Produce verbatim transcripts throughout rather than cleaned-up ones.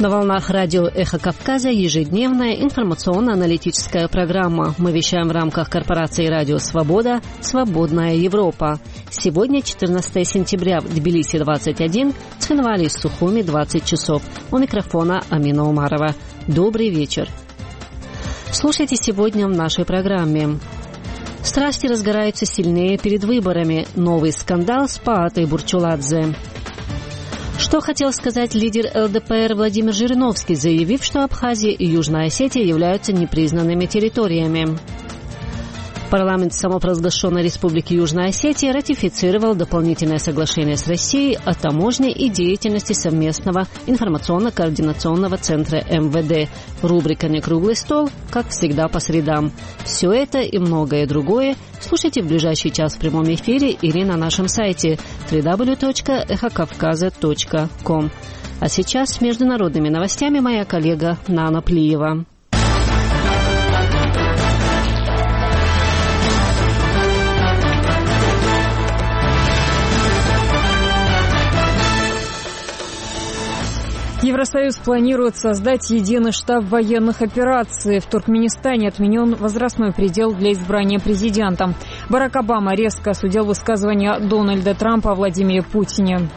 На волнах радио «Эхо Кавказа» ежедневная информационно-аналитическая программа. Мы вещаем в рамках корпорации «Радио Свобода. Свободная Европа». Сегодня четырнадцатое сентября, в Тбилиси двадцать один, в Цхинвале и Сухуми двадцать часов. У микрофона Амина Умарова. Добрый вечер. Слушайте сегодня в нашей программе. Страсти разгораются сильнее перед выборами. Новый скандал с Паатой Бурчуладзе. Что хотел сказать лидер эл дэ пэ эр Владимир Жириновский, заявив, что Абхазия и Южная Осетия являются непризнанными территориями? Парламент самопровозглашенной Республики Южная Осетия ратифицировал дополнительное соглашение с Россией о таможне и деятельности совместного информационно-координационного центра эм вэ дэ. Рубрика «Некруглый стол», как всегда, по средам. Все это и многое другое слушайте в ближайший час в прямом эфире или на нашем сайте дабл ю дабл ю дабл ю точка эхо кавказа точка ком. А сейчас с международными новостями моя коллега Нана Плиева. Евросоюз планирует создать единый штаб военных операций. В Туркменистане отменен возрастной предел для избрания президента. Барак Обама резко осудил высказывания Дональда Трампа о Владимире Путине.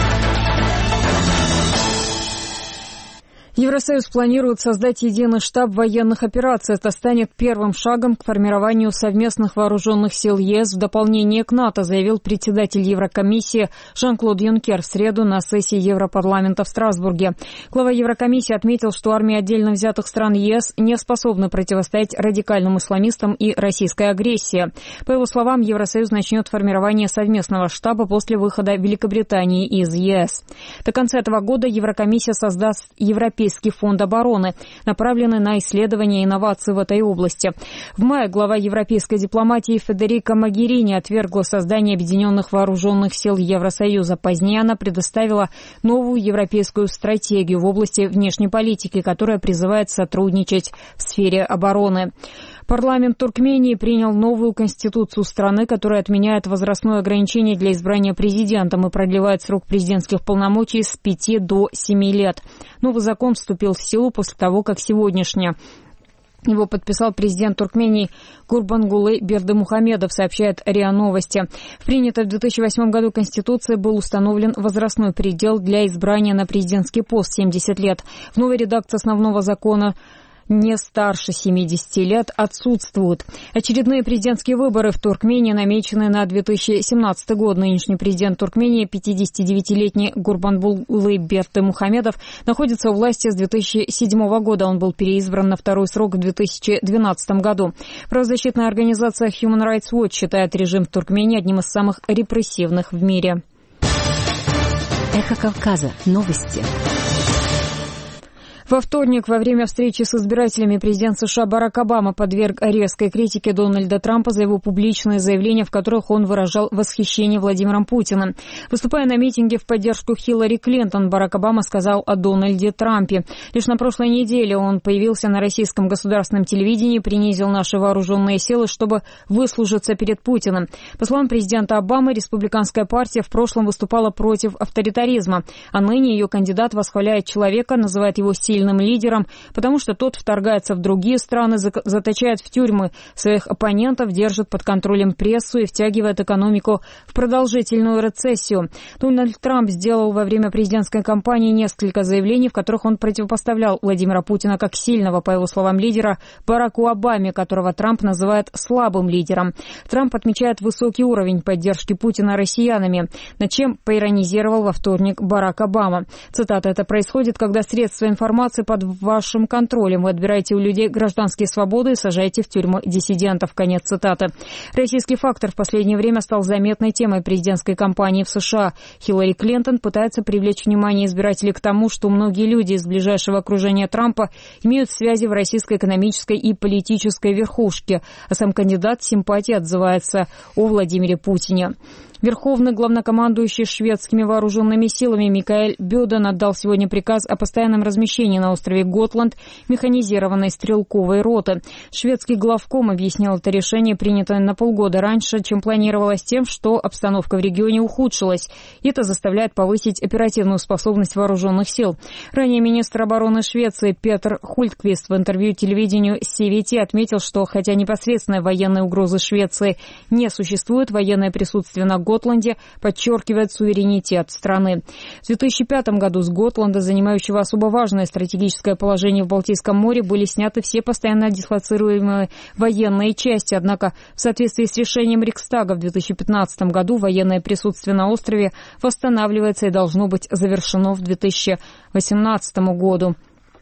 Евросоюз планирует создать единый штаб военных операций. Это станет первым шагом к формированию совместных вооруженных сил ЕС в дополнение к НАТО, заявил председатель Еврокомиссии Жан-Клод Юнкер в среду на сессии Европарламента в Страсбурге. Глава Еврокомиссии отметил, что армии отдельно взятых стран ЕС не способны противостоять радикальным исламистам и российской агрессии. По его словам, Евросоюз начнет формирование совместного штаба после выхода Великобритании из ЕС. До конца этого года Еврокомиссия создаст Европейский фонд обороны, направленный на исследования и инновации в этой области. В мае глава европейской дипломатии Федерико Могерини отвергла создание объединенных вооруженных сил Евросоюза. Позднее она предоставила новую европейскую стратегию в области внешней политики, которая призывает сотрудничать в сфере обороны. Парламент Туркмении принял новую конституцию страны, которая отменяет возрастное ограничение для избрания президентом и продлевает срок президентских полномочий с пяти до семи лет. Новый закон вступил в силу после того, как сегодняшнее его подписал президент Туркмении Гурбангулы Бердымухамедов, сообщает РИА Новости. В принятой в две тысячи восьмом году Конституции был установлен возрастной предел для избрания на президентский пост семьдесят лет. В новой редакции основного закона не старше семидесяти лет отсутствуют. Очередные президентские выборы в Туркмении намечены на две тысячи семнадцатый год. Нынешний президент Туркмении, пятидесятидевятилетний Гурбангулы Бердымухамедов, находится у власти с две тысячи седьмого года. Он был переизбран на второй срок в две тысячи двенадцатом году. Правозащитная организация Human Rights Watch считает режим в Туркмении одним из самых репрессивных в мире. Эхо Кавказа. Новости. Во вторник, во время встречи с избирателями, президент США Барак Обама подверг резкой критике Дональда Трампа за его публичные заявления, в которых он выражал восхищение Владимиром Путиным. Выступая на митинге в поддержку Хиллари Клинтон, Барак Обама сказал о Дональде Трампе. Лишь на прошлой неделе он появился на российском государственном телевидении, принизил наши вооруженные силы, чтобы выслужиться перед Путиным. По словам президента Обамы, республиканская партия в прошлом выступала против авторитаризма, а ныне ее кандидат восхваляет человека, называет его сильным лидером, потому что тот вторгается в другие страны, заточает в тюрьмы своих оппонентов, держит под контролем прессу и втягивает экономику в продолжительную рецессию. Дональд Трамп сделал во время президентской кампании несколько заявлений, в которых он противопоставлял Владимира Путина как сильного, по его словам, лидера Бараку Обаме, которого Трамп называет слабым лидером. Трамп отмечает высокий уровень поддержки Путина россиянами, над чем поиронизировал во вторник Барак Обама. Цитата: «Это происходит, когда средства информации под вашим контролем. Вы отбираете у людей гражданские свободы и сажаете в тюрьму диссидентов». Конец цитаты. Российский фактор в последнее время стал заметной темой президентской кампании в США. Хиллари Клинтон пытается привлечь внимание избирателей к тому, что многие люди из ближайшего окружения Трампа имеют связи в российской экономической и политической верхушке, а сам кандидат с симпатией отзывается о Владимире Путине. Верховный главнокомандующий шведскими вооруженными силами Микаэль Бёден отдал сегодня приказ о постоянном размещении на острове Готланд механизированной стрелковой роты. Шведский главком объяснил это решение, принятое на полгода раньше, чем планировалось, тем, что обстановка в регионе ухудшилась. И это заставляет повысить оперативную способность вооруженных сил. Ранее министр обороны Швеции Петр Хультквист в интервью телевидению си ви ти отметил, что хотя непосредственной военной угрозы Швеции не существует, военное присутствие на Готланде подчеркивает суверенитет страны. В две тысячи пятом году с Готланда, занимающего особо важное стратегическое положение в Балтийском море, были сняты все постоянно дислоцируемые военные части. Однако в соответствии с решением Риксдага в две тысячи пятнадцатом году военное присутствие на острове восстанавливается и должно быть завершено в две тысячи восемнадцатом году.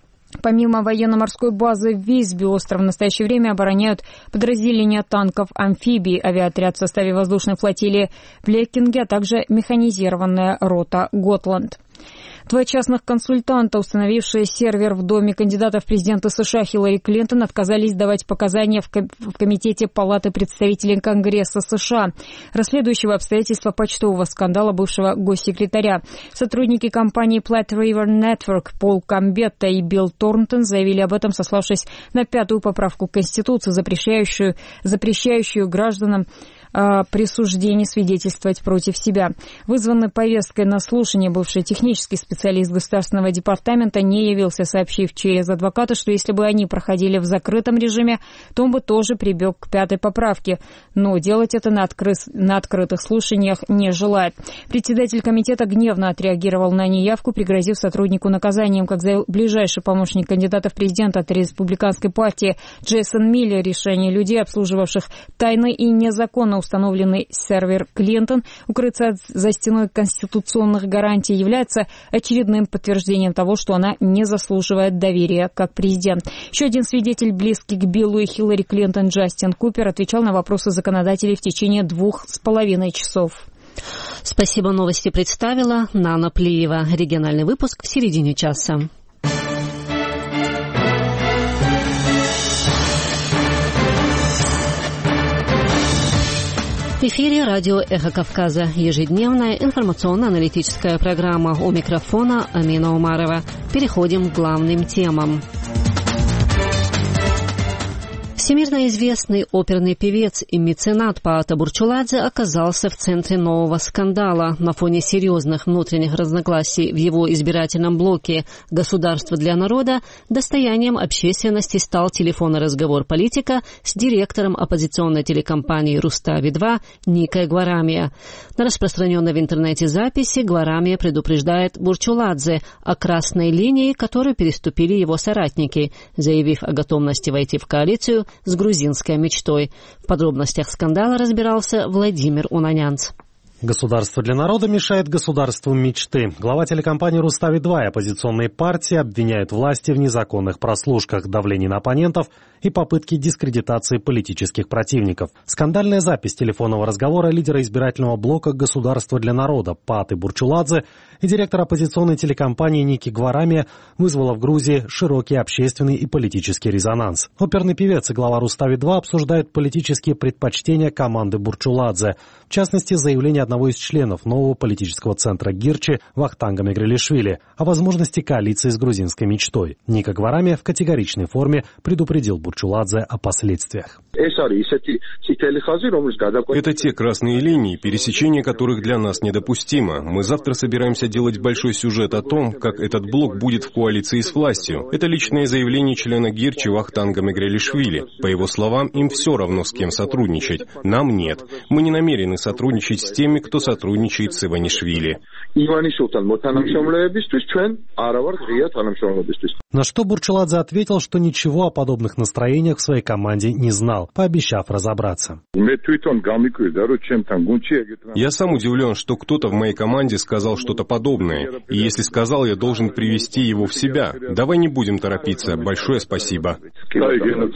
Помимо военно-морской базы в Висбе, остров в настоящее время обороняют подразделения танков, амфибий, авиаотряд в составе воздушной флотилии в Блекинге, а также механизированная рота «Готланд». Два частных консультанта, установившие сервер в доме кандидата в президенты США Хиллари Клинтон, отказались давать показания в Комитете Палаты представителей Конгресса США, расследующего обстоятельства почтового скандала бывшего госсекретаря. Сотрудники компании Platte River Network Пол Камбетта и Билл Торнтон заявили об этом, сославшись на пятую поправку Конституции, запрещающую, запрещающую гражданам присуждение свидетельствовать против себя. Вызванный повесткой на слушание бывший технический специалист Государственного департамента не явился, сообщив через адвоката, что если бы они проходили в закрытом режиме, то он бы тоже прибег к пятой поправке. Но делать это на, откры... на открытых слушаниях не желает. Председатель комитета гневно отреагировал на неявку, пригрозив сотруднику наказанием. Как заявил ближайший помощник кандидата в президенты от республиканской партии Джейсон Миллер, решение людей, обслуживавших тайный и незаконно установленный сервер Клинтон, укрыться за стеной конституционных гарантий, является очередным подтверждением того, что она не заслуживает доверия как президент. Еще один свидетель, близкий к Биллу и Хиллари Клинтон, Джастин Купер, отвечал на вопросы законодателей в течение двух с половиной часов. Спасибо, новости представила Нана Плиева. Региональный выпуск в середине часа. В эфире радио «Эхо Кавказа». Ежедневная информационно-аналитическая программа. У микрофона Амина Умарова. Переходим к главным темам. Всемирно известный оперный певец и меценат Паата Бурчуладзе оказался в центре нового скандала. На фоне серьезных внутренних разногласий в его избирательном блоке «Государство для народа» достоянием общественности стал телефонный разговор политика с директором оппозиционной телекомпании «Рустави-два» Никой Гварамия. На распространенной в интернете записи Гварамия предупреждает Бурчуладзе о красной линии, которую переступили его соратники, заявив о готовности войти в коалицию с грузинской мечтой. В подробностях скандала разбирался Владимир Унанянц. Государство для народа мешает государству мечты. Глава телекомпании «Рустави-два» и оппозиционные партии обвиняют власти в незаконных прослушках, давлении на оппонентов и попытке дискредитации политических противников. Скандальная запись телефонного разговора лидера избирательного блока «Государство для народа» Пааты Бурчуладзе и директора оппозиционной телекомпании Ники Гварамия вызвала в Грузии широкий общественный и политический резонанс. Оперный певец и глава «Рустави-два» обсуждают политические предпочтения команды Бурчуладзе, в частности, заявление одного из членов нового политического центра Гирчи Вахтанга Мегрелишвили о возможности коалиции с грузинской мечтой. Ника Гварамия в категоричной форме предупредил Бурчуладзе о последствиях. Это те красные линии, пересечение которых для нас недопустимо. Мы завтра собираемся делать большой сюжет о том, как этот блок будет в коалиции с властью. Это личное заявление члена Гирчи Вахтанга Мегрелишвили. По его словам, им все равно с кем сотрудничать. Нам нет. Мы не намерены сотрудничать с теми, кто сотрудничает с Иванишвили. На что Бурчуладзе ответил, что ничего о подобных настроениях в своей команде не знал, пообещав разобраться. Я сам удивлен, что кто-то в моей команде сказал что-то подобное. И если сказал, я должен привести его в себя. Давай не будем торопиться. Большое спасибо.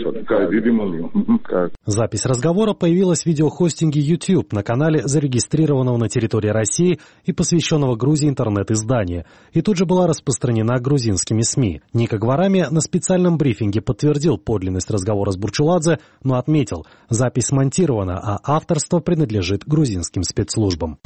Запись разговора появилась в видеохостинге YouTube на канале, зарегистрированном зарегистрированного на территории России и посвященного Грузии интернет-издания, и тут же была распространена грузинскими СМИ. Ника Гварами на специальном брифинге подтвердил подлинность разговора с Бурчуладзе, но отметил, запись смонтирована, а авторство принадлежит грузинским спецслужбам.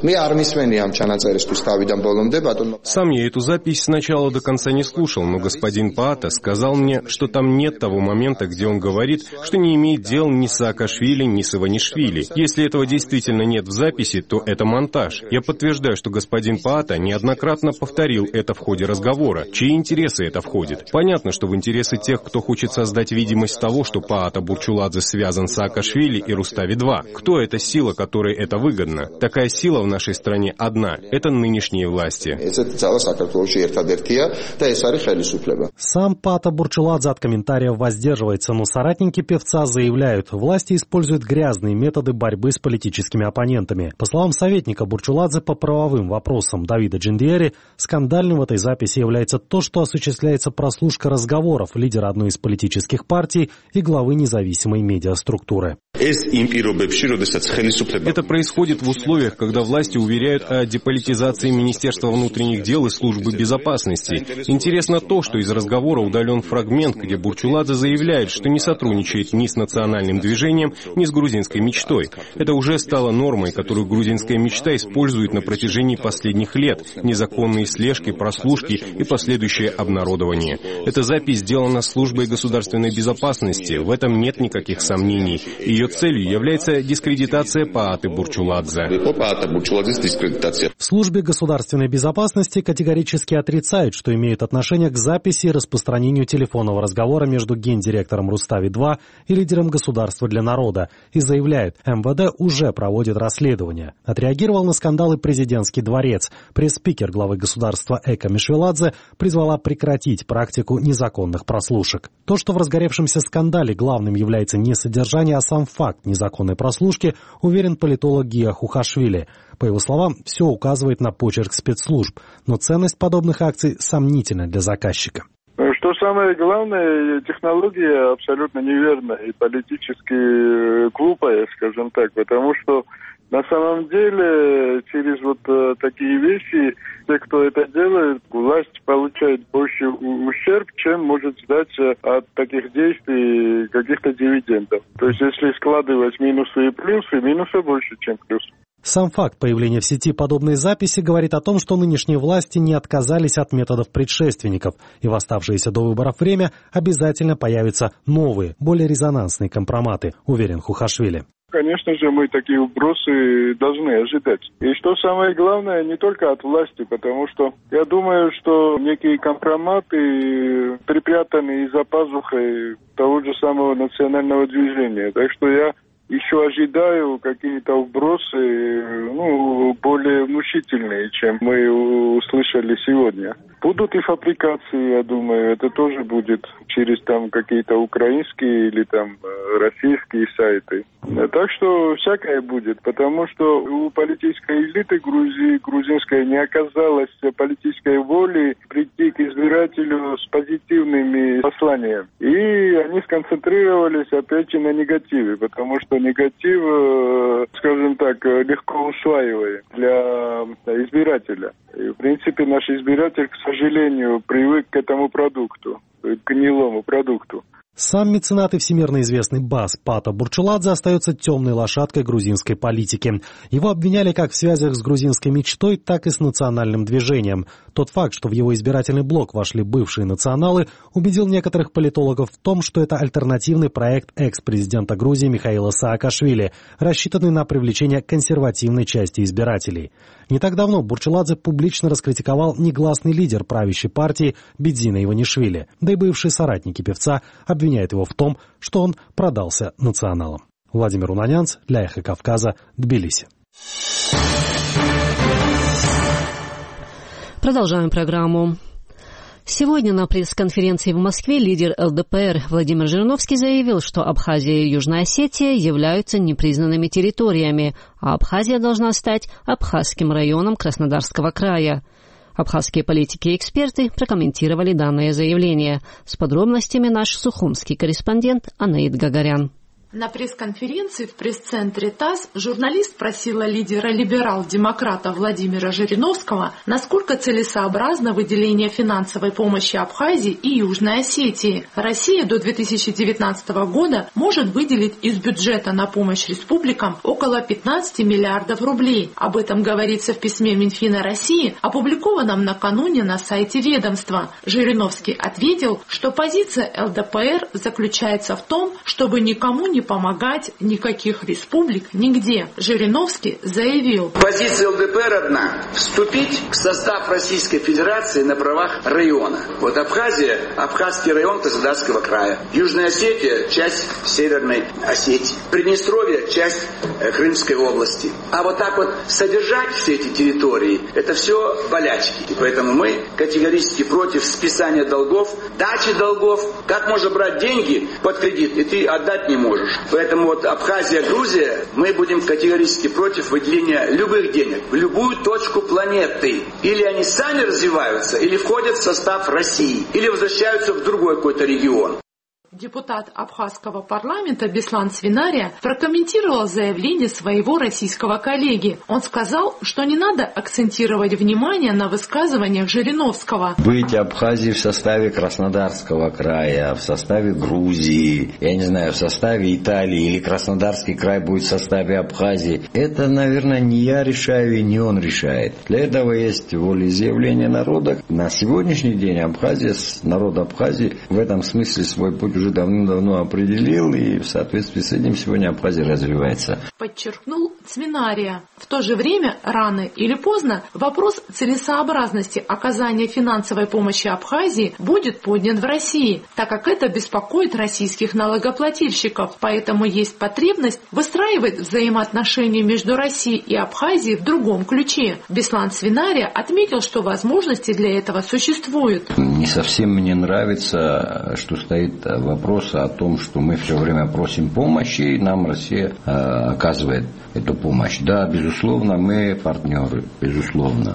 Сам я эту запись с начала до конца не слушал, но господин Паата сказал мне, что там нет того момента, где он говорит, что не имеет дел ни с Саакашвили, ни с Иванишвили. Если этого действительно нет в записи, то это монтаж. Я подтверждаю, что господин Паата неоднократно повторил это в ходе разговора. Чьи интересы это входит? Понятно, что в интересы тех, кто хочет создать видимость того, что Паата Бурчуладзе связан с Саакашвили и Рустави-два. Кто эта сила, которой это выгодно? Такая сила в нашей стране одна. Это нынешние власти. Сам Паата Бурчуладзе от комментариев воздерживается, но соратники певца заявляют, власти используют грязные методы борьбы с политическими оппонентами. По словам советника Бурчуладзе по правовым вопросам Давида Джиндиери, скандальным в этой записи является то, что осуществляется прослушка разговоров лидера одной из политических партий и главы независимой медиаструктуры. Это происходит в условиях, когда власти уверяют о деполитизации Министерства внутренних дел и Службы безопасности. Интересно то, что из разговора удален фрагмент, где Бурчуладзе заявляет, что не сотрудничает ни с национальным движением, ни с грузинской мечтой. Это уже стало нормой, которую грузинская мечта использует на протяжении последних лет. Незаконные слежки, прослушки и последующее обнародование. Эта запись сделана службой государственной безопасности. В этом нет никаких сомнений. Ее целью является дискредитация Пааты Бурчуладзе. В службе государственной безопасности категорически отрицают, что имеют отношение к записи и распространению телефонного разговора между гендиректором Рустави-два и лидером государства для народа и заявляют, эм вэ дэ уже проводит расследование. Отреагировал на скандалы президентский дворец. Пресс-спикер главы государства Эка Мишвеладзе призвала прекратить практику незаконных прослушек. То, что в разгоревшемся скандале главным является не содержание, а сам факт незаконной прослушки, уверен политолог Гия Хухашвили. По его словам, все указывает на почерк спецслужб, но ценность подобных акций сомнительна для заказчика. Что самое главное, технология абсолютно неверная и политически глупая, скажем так, потому что на самом деле через вот э, такие вещи, те, кто это делает, власть получает больше ущерб, чем может ждать от таких действий каких-то дивидендов. То есть если складывать минусы и плюсы, минусы больше, чем плюсы. Сам факт появления в сети подобной записи говорит о том, что нынешние власти не отказались от методов предшественников, и в оставшееся до выборов время обязательно появятся новые, более резонансные компроматы, уверен Хухашвили. Конечно же, мы такие вбросы должны ожидать. И что самое главное, не только от власти, потому что я думаю, что некие компроматы припрятаны за пазухой того же самого национального движения. Так что я еще ожидаю какие-то вбросы, ну, более внушительные, чем мы услышали сегодня. Будут и фабрикации, я думаю, это тоже будет через там какие-то украинские или там российские сайты. Так что всякое будет, потому что у политической элиты Грузии, грузинской, не оказалось политической воли прийти к избирателю с позитивными посланиями. И они сконцентрировались опять же на негативе, потому что негатив, скажем так, легко усваиваем для избирателя. И, в принципе, наш избиратель, к сожалению, привык к этому продукту, к гнилому продукту. Сам меценат и всемирно известный бас Паата Бурчуладзе остается темной лошадкой грузинской политики. Его обвиняли как в связях с грузинской мечтой, так и с национальным движением. Тот факт, что в его избирательный блок вошли бывшие националы, убедил некоторых политологов в том, что это альтернативный проект экс-президента Грузии Михаила Саакашвили, рассчитанный на привлечение консервативной части избирателей. Не так давно Бурчуладзе публично раскритиковал негласный лидер правящей партии Бидзина Иванишвили, да и бывшие соратники певца обвиняют его в том, что он продался националам. Владимир Унанянц для Эхо Кавказа, Тбилиси. Продолжаем программу. Сегодня на пресс-конференции в Москве лидер эл дэ пэ эр Владимир Жириновский заявил, что Абхазия и Южная Осетия являются непризнанными территориями, а Абхазия должна стать Абхазским районом Краснодарского края. Абхазские политики и эксперты прокомментировали данное заявление. С подробностями наш сухумский корреспондент Анаид Гагарян. На пресс-конференции в пресс-центре ТАСС журналист спросила лидера либерал-демократа Владимира Жириновского, насколько целесообразно выделение финансовой помощи Абхазии и Южной Осетии. Россия до две тысячи девятнадцатого года может выделить из бюджета на помощь республикам около пятнадцати миллиардов рублей. Об этом говорится в письме Минфина России, опубликованном накануне на сайте ведомства. Жириновский ответил, что позиция ЛДПР заключается в том, чтобы никому не помогать никаких республик нигде. Жириновский заявил: позиция ЛДПР одна – вступить в состав Российской Федерации на правах района. Вот Абхазия – Абхазский район Краснодарского края. Южная Осетия – часть Северной Осетии. Приднестровье – часть э, Крымской области. А вот так вот содержать все эти территории – это все болячки. И поэтому мы категорически против списания долгов, дачи долгов. Как можно брать деньги под кредит, и ты отдать не можешь. Поэтому вот Абхазия, Грузия, мы будем категорически против выделения любых денег в любую точку планеты. Или они сами развиваются, или входят в состав России, или возвращаются в другой какой-то регион. Депутат абхазского парламента Беслан Свинария прокомментировал заявление своего российского коллеги. Он сказал, что не надо акцентировать внимание на высказываниях Жириновского. Быть Абхазией в составе Краснодарского края, в составе Грузии, я не знаю, в составе Италии, или Краснодарский край будет в составе Абхазии, это, наверное, не я решаю и не он решает. Для этого есть волеизъявление народа. На сегодняшний день Абхазия, народ Абхазии в этом смысле свой путь уже давным-давно определил, и в соответствии с этим сегодня Абхазия развивается. Подчеркнул Свинария. В то же время, рано или поздно, вопрос целесообразности оказания финансовой помощи Абхазии будет поднят в России, так как это беспокоит российских налогоплательщиков. Поэтому есть потребность выстраивать взаимоотношения между Россией и Абхазией в другом ключе. Беслан Свинария отметил, что возможности для этого существуют. Не совсем мне нравится, что стоит вопрос о том, что мы все время просим помощи, и нам Россия э, оказывает эту помощь. Да, безусловно, мы партнеры, безусловно.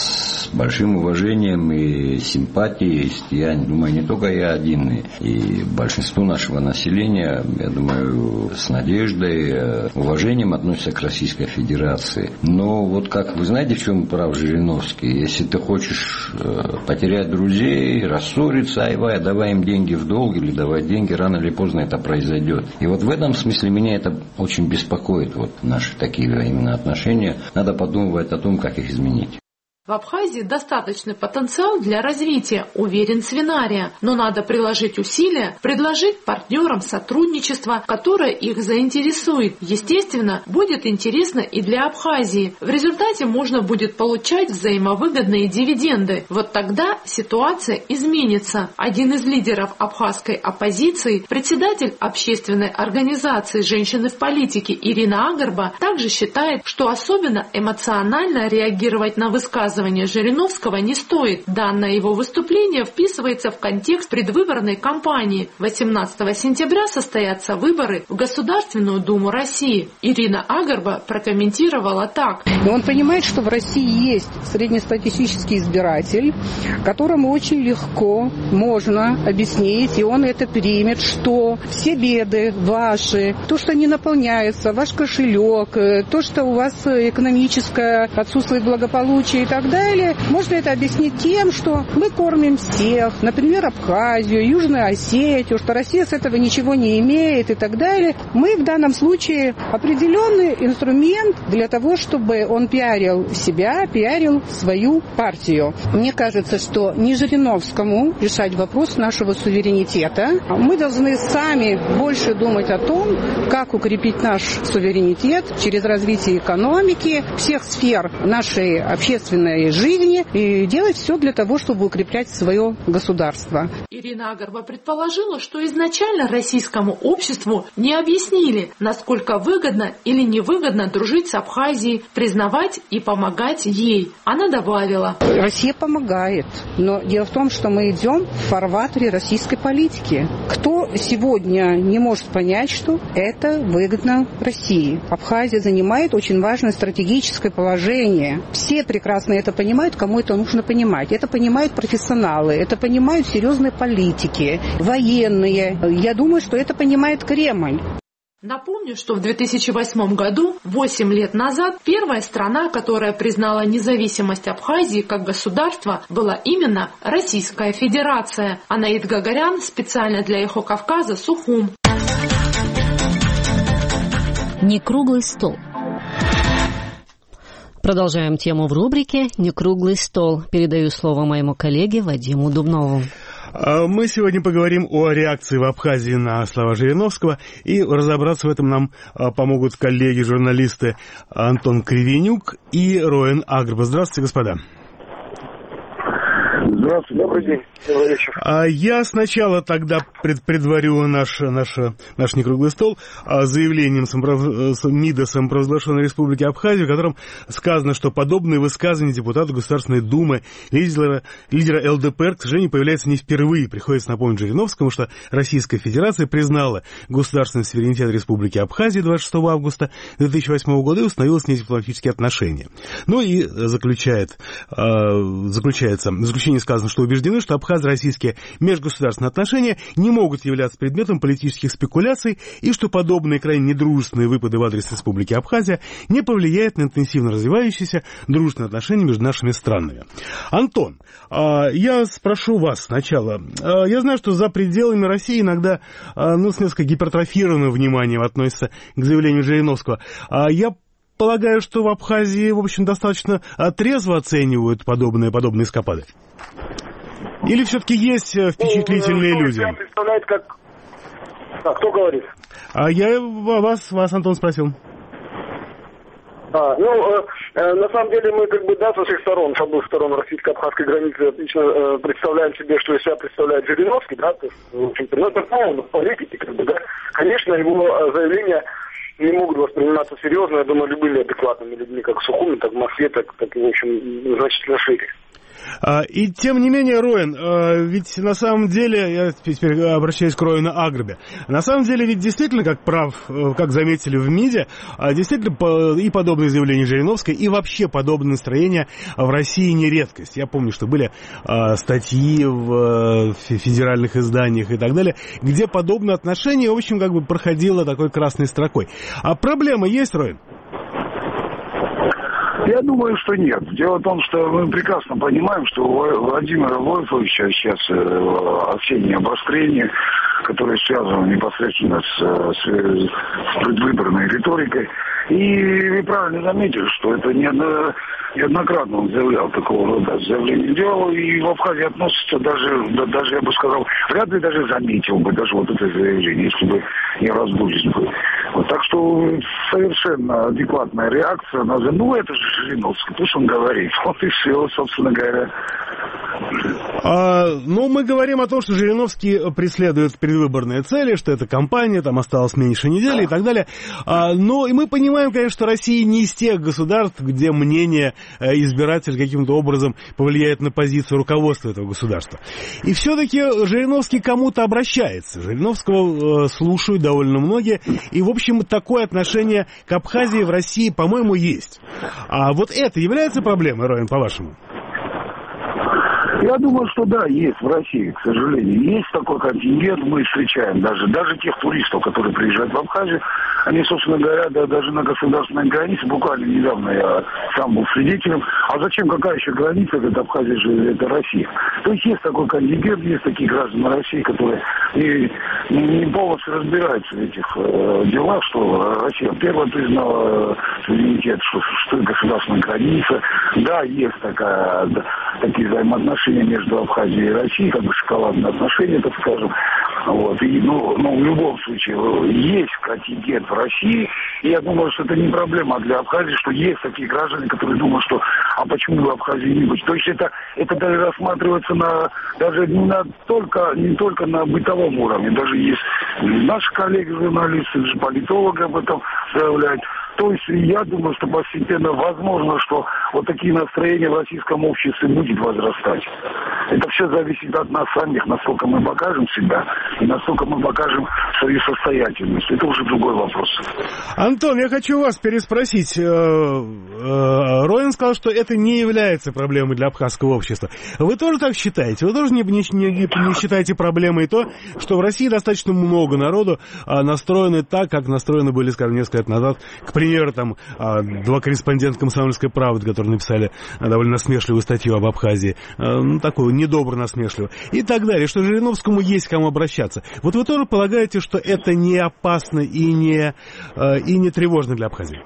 С большим уважением и симпатией, я думаю, не только я один, и большинство нашего населения, я думаю, с надеждой, уважением относятся к Российской Федерации. Но вот как вы знаете, в чем прав Жириновский? Если ты хочешь потерять друзей, рассориться, айвай, давай им деньги в долг или давай деньги, рано или поздно это произойдет. И вот в этом смысле меня это очень беспокоит, вот наши такие именно отношения. Надо подумать о том, как их изменить. В Абхазии достаточный потенциал для развития, уверен Свинария, но надо приложить усилия, предложить партнерам сотрудничество, которое их заинтересует. Естественно, будет интересно и для Абхазии. В результате можно будет получать взаимовыгодные дивиденды. Вот тогда ситуация изменится. Один из лидеров абхазской оппозиции, председатель общественной организации «Женщины в политике» Ирина Агарба, также считает, что особенно эмоционально реагировать на высказывания Жириновского не стоит. Данное его выступление вписывается в контекст предвыборной кампании. восемнадцатого сентября состоятся выборы в Государственную Думу России. Ирина Агарба прокомментировала так. Но он понимает, что в России есть среднестатистический избиратель, которому очень легко можно объяснить, и он это примет, что все беды ваши, то, что не наполняется, ваш кошелек, то, что у вас экономическое отсутствие благополучия и так далее, можно это объяснить тем, что мы кормим всех, например, Абхазию, Южную Осетию, что Россия с этого ничего не имеет и так далее. Мы в данном случае определенный инструмент для того, чтобы он пиарил себя, пиарил свою партию. Мне кажется, что не Жириновскому решать вопрос нашего суверенитета. Мы должны сами больше думать о том, как укрепить наш суверенитет через развитие экономики, всех сфер нашей общественной жизни и делать все для того, чтобы укреплять свое государство. Ирина Агарба предположила, что изначально российскому обществу не объяснили, насколько выгодно или невыгодно дружить с Абхазией, признавать и помогать ей. Она добавила: Россия помогает, но дело в том, что мы идем в фарватере российской политики. Кто сегодня не может понять, что это выгодно России? Абхазия занимает очень важное стратегическое положение. Все прекрасно это понимают, кому это нужно понимать. Это понимают профессионалы, это понимают серьезные политики, военные. Я думаю, что это понимает Кремль. Напомню, что в две тысячи восьмом году, восемь лет назад, первая страна, которая признала независимость Абхазии как государства, была именно Российская Федерация. Анаит Гагарян специально для Эхо Кавказа, Сухум. Некруглый стол. Продолжаем тему в рубрике «Некруглый стол». Передаю слово моему коллеге Вадиму Дубнову. Мы сегодня поговорим о реакции в Абхазии на слова Жириновского, и разобраться в этом нам помогут коллеги-журналисты Антон Кривенюк и Роэн Агрба. Здравствуйте, господа. Здравствуйте, добрый день, добрый вечер. Я сначала тогда пред, предварю наш, наш, наш некруглый стол заявлением МИДа самопровозглашенной Республики Абхазия, в котором сказано, что подобные высказывания депутата Государственной Думы, лидера, лидера эл дэ пэ эр, к сожалению, появляются не впервые. Приходится напомнить Жириновскому, что Российская Федерация признала государственный суверенитет Республики Абхазии двадцать шестого августа две тысячи восьмого года и установила с ней дипломатические отношения. Ну и заключает, заключается, в заключении сказано, что убеждены, что абхазо-российские межгосударственные отношения не могут являться предметом политических спекуляций и что подобные крайне недружественные выпады в адрес Республики Абхазия не повлияют на интенсивно развивающиеся дружественные отношения между нашими странами. Антон, я спрошу вас сначала. Я знаю, что за пределами России иногда ну, с несколько гипертрофированным вниманием относятся к заявлению Жириновского. Я полагаю, что в Абхазии, в общем, достаточно трезво оценивают подобные, подобные эскапады. Или все-таки есть впечатлительные ну, люди? Себя представляет как... А, кто говорит? А я вас, вас, Антон, спросил. А, ну, э, э, на самом деле мы как бы, да, со всех сторон, с обоих сторон российско-абхазской границы отлично э, представляем себе, что из себя представляет Жириновский, да, то есть, в общем-то, ну, это полно в политике, как бы, да. Конечно, его заявления не могут восприниматься серьезно, я думаю, любыми адекватными людьми, как в Сухуми, так в Москве, так, так и, в общем, значительно шире. И тем не менее, Роэн, ведь на самом деле, я теперь обращаюсь к Роэну Агрбе, на самом деле ведь действительно, как прав, как заметили в МИДе, действительно и подобные заявления Жириновской, и вообще подобные настроения в России не редкость. Я помню, что были статьи в федеральных изданиях и так далее, где подобное отношение, в общем, как бы проходило такой красной строкой. А проблема есть, Роэн? Я думаю, что нет. Дело в том, что мы прекрасно понимаем, что у Владимира Вольфовича сейчас осеннее обострение, которое связано непосредственно с, с, с предвыборной риторикой. И вы правильно заметили, что это неодно, неоднократно он заявлял такого рода заявления. Делал, и в Абхазии относится даже, да, даже, я бы сказал, вряд ли даже заметил бы даже вот это заявление, если бы не раздулись бы. Вот, так что совершенно адекватная реакция. На... Ну, это же Жириновский, пусть он говорит. Вот и все, собственно говоря. А, ну, мы говорим о том, что Жириновский преследует предвыборные цели, что эта кампания, там осталось меньше недели и так далее. А, но и мы понимаем, конечно, что Россия не из тех государств, где мнение избирателя каким-то образом повлияет на позицию руководства этого государства. И все-таки Жириновский кому-то обращается. Жириновского э, слушают довольно многие. И, в общем, такое отношение к Абхазии в России, по-моему, есть. А вот это является проблемой, Роэн, по-вашему? Я думаю, что да, есть в России, к сожалению. Есть такой контингент, мы встречаем даже, даже тех туристов, которые приезжают в Абхазию. Они, собственно говоря, да, даже на государственной границе, буквально недавно я сам был свидетелем. А зачем, какая еще граница, это Абхазия же, это Россия. То есть есть такой контингент, есть такие граждане России, которые не, не полностью разбираются в этих э, делах, что Россия первая признала суверенитет, что существует государственная граница. Да, есть такая, да, такие взаимоотношения между Абхазией и Россией, как бы шоколадные отношения, так скажем. Вот. И, ну, ну, в любом случае, есть контингент в России, и я думаю, что это не проблема для Абхазии, что есть такие граждане, которые думают, что а почему в Абхазии не быть. То есть это, это даже рассматривается на, даже не, на только, не только на бытовом уровне, даже есть наши коллеги-журналисты, политологи об этом заявляют. То есть я думаю, что постепенно возможно, что вот такие настроения в российском обществе будет возрастать. Это все зависит от нас самих, насколько мы покажем себя и насколько мы покажем свою состоятельность. Это уже другой вопрос. Антон, я хочу вас переспросить. Роин сказал, что это не является проблемой для абхазского общества. Вы тоже так считаете? Вы тоже не, не, не, не считаете проблемой то, что в России достаточно много народу настроены так, как настроены были, скажем, несколько лет назад. К примеру, там два корреспондента «Комсомольской правды», которые написали довольно насмешливую статью об Абхазии, ну, такую недобро насмешливую, и так далее, что Жириновскому есть к кому обращаться. Вот вы тоже полагаете, что это не опасно и не, и не тревожно для Абхазии?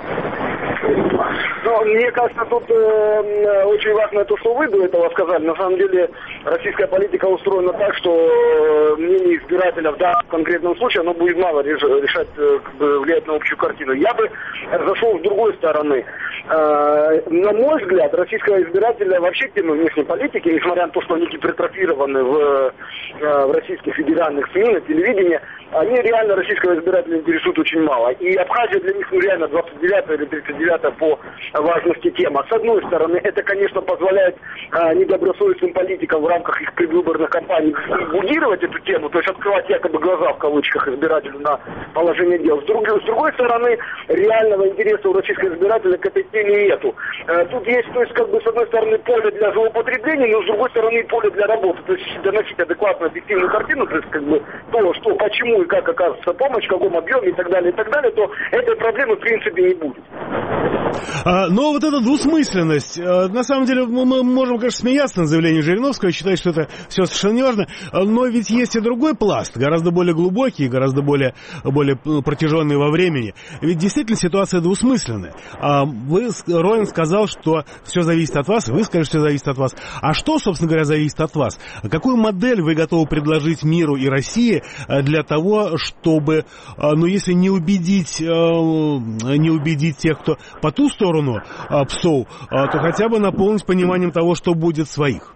Но мне кажется, тут э, очень важно то, что вы до этого сказали. На самом деле российская политика устроена так, что мнение избирателя в данном конкретном случае, оно будет мало решать, как бы, влиять на общую картину. Я бы зашел с другой стороны. Э, на мой взгляд, российского избирателя вообще тема внешней политики, несмотря на то, что они гипертрофированы в, э, в российских федеральных СМИ, на телевидении, они реально российского избирателя интересуют очень мало. И Абхазия для них, ну, реально двадцать девятая или тридцать девятая по важности тема. С одной стороны, это, конечно, позволяет а, недобросовестным политикам в рамках их предвыборных кампаний гугировать эту тему, то есть открывать якобы глаза, в кавычках, избирателю на положение дел. С другой, с другой стороны, реального интереса у российского избирателя к этой теме нету. А, тут есть, то есть, как бы, с одной стороны, поле для злоупотребления, но с другой стороны, поле для работы. То есть, доносить адекватную, объективную картину, то есть, как бы, то, что, почему и как оказывается помощь, в каком объеме и так далее, и так далее, то этой проблемы, в принципе, не будет. А, но вот эта двусмысленность, на самом деле мы можем, конечно, смеяться над заявлением Жириновского и считать, что это все совершенно неважно, но ведь есть и другой пласт, гораздо более глубокий, гораздо более, более протяженный во времени. Ведь действительно ситуация двусмысленная. Вы, Роин сказал, что все зависит от вас, вы сказали, что все зависит от вас. А что, собственно говоря, зависит от вас? Какую модель вы готовы предложить миру и России для того, чтобы, ну, если не убедить, не убедить тех, кто по ту сторону псов, то хотя бы наполнить пониманием того, что будет своих.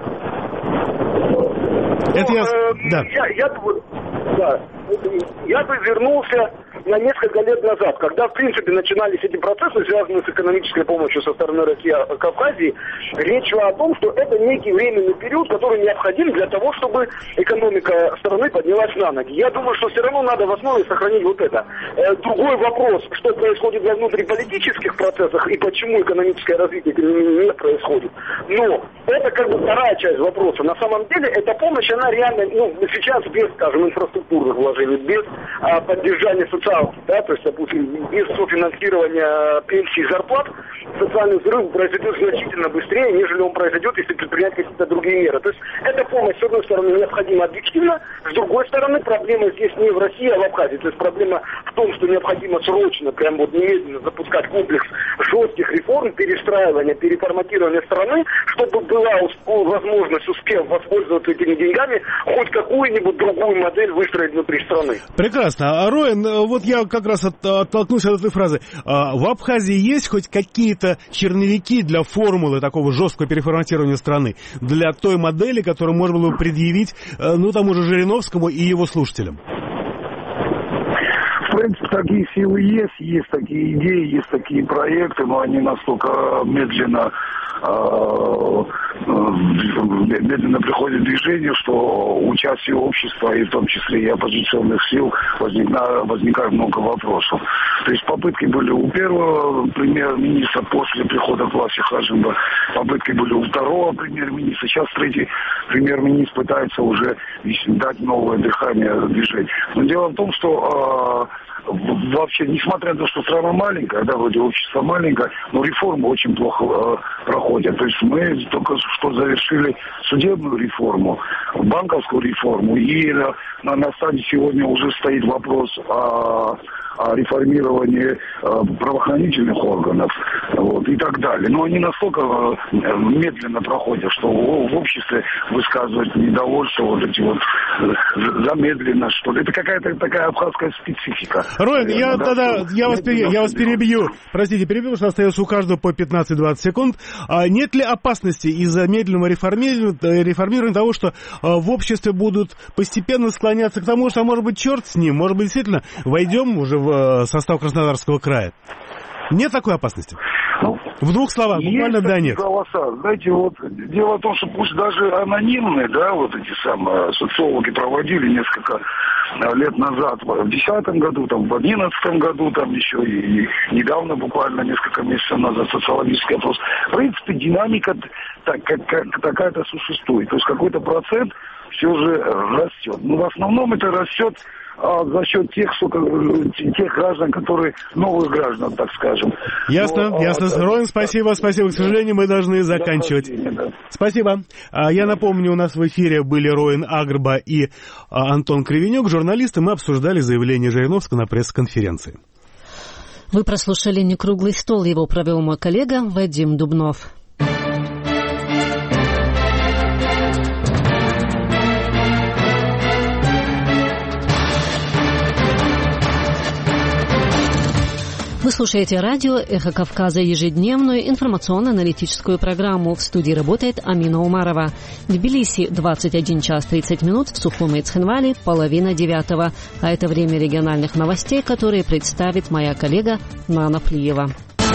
Ну, Это я... Э, да. Я, я, да, я бы вернулся на несколько лет назад, когда, в принципе, начинались эти процессы, связанные с экономической помощью со стороны России к Абхазии, речь шла о том, что это некий временный период, который необходим для того, чтобы экономика страны поднялась на ноги. Я думаю, что все равно надо в основе сохранить вот это. Другой вопрос, что происходит во внутриполитических процессах и почему экономическое развитие не происходит. Но это как бы вторая часть вопроса. На самом деле, эта помощь, она реально, ну, сейчас без, скажем, инфраструктурных вложений, без а, поддержания социальных, да, то есть, допустим, без софинансирования пенсий и зарплат, социальный взрыв произойдет значительно быстрее, нежели он произойдет, если предпринять какие-то другие меры. То есть эта помощь, с одной стороны, необходима объективно, с другой стороны, проблема здесь не в России, а в Абхазии. То есть проблема в том, что необходимо срочно, прям вот немедленно запускать комплекс жестких реформ, перестраивания, переформатирования страны, чтобы была возможность, успев воспользоваться этими деньгами, хоть какую-нибудь другую модель выстроить внутри страны. Прекрасно. А, Роин, вот я как раз от, оттолкнусь от этой фразы. А, в Абхазии есть хоть какие-то черновики для формулы такого жесткого переформатирования страны, для той модели, которую можно было бы предъявить, ну, тому же Жириновскому и его слушателям? В принципе, такие силы есть, есть такие идеи, есть такие проекты, но они настолько медленно медленно приходит в движение, что участие общества, и в том числе и оппозиционных сил, возникает, возникает много вопросов. То есть попытки были у первого премьер-министра после прихода к власти Хажимова, попытки были у второго премьер-министра, сейчас третий премьер-министр пытается уже дать новое дыхание движению. Но дело в том, что вообще, несмотря на то, что страна маленькая, да, вроде общество маленькое, но реформы очень плохо э, проходят. То есть мы только что завершили судебную реформу, банковскую реформу, и на, на стадии сегодня уже стоит вопрос о, о реформировании э, правоохранительных органов, вот, и так далее. Но они настолько э, медленно проходят, что в, в обществе высказывать недовольство, вот эти вот э, замедленно, что ли. Это какая-то такая абхазская специфика. Роин, я да, тогда я вас, пере, я вас перебью. Простите, перебью, потому что остается у каждого по пятнадцать-двадцать секунд. А нет ли опасности из-за медленного реформирования, реформирования того, что а, в обществе будут постепенно склоняться к тому, что, а может быть, черт с ним, может быть, действительно, войдем уже в а, состав Краснодарского края? Нет такой опасности? Ну, в двух словах, буквально да, нет. Голоса. Знаете, вот дело в том, что пусть даже анонимные, да, вот эти самые социологи проводили несколько лет назад, в две тысячи десятом году, там, в две тысячи одиннадцатом году, там еще и недавно, буквально несколько месяцев назад, социологический опрос. В принципе, динамика так, как, как, такая-то существует. То есть какой-то процент все же растет. Но в основном это растет а, за счет тех, тех граждан, которые новых граждан, так скажем. Ясно, Но, ясно. А, Роин, спасибо, спасибо. К сожалению, мы должны заканчивать. Да. Спасибо. Я напомню, у нас в эфире были Роин Агрба и Антон Кривенюк, журналисты. Мы обсуждали заявление Жириновского на пресс-конференции. Вы прослушали «Некруглый стол». Его провел мой коллега Вадим Дубнов. Вы слушаете радио «Эхо Кавказа», ежедневную информационно-аналитическую программу. В студии работает Амина Умарова. В Тбилиси двадцать один час тридцать минут, в Сухуме и Цхинвали половина девятого. А это время региональных новостей, которые представит моя коллега Нана Плиева.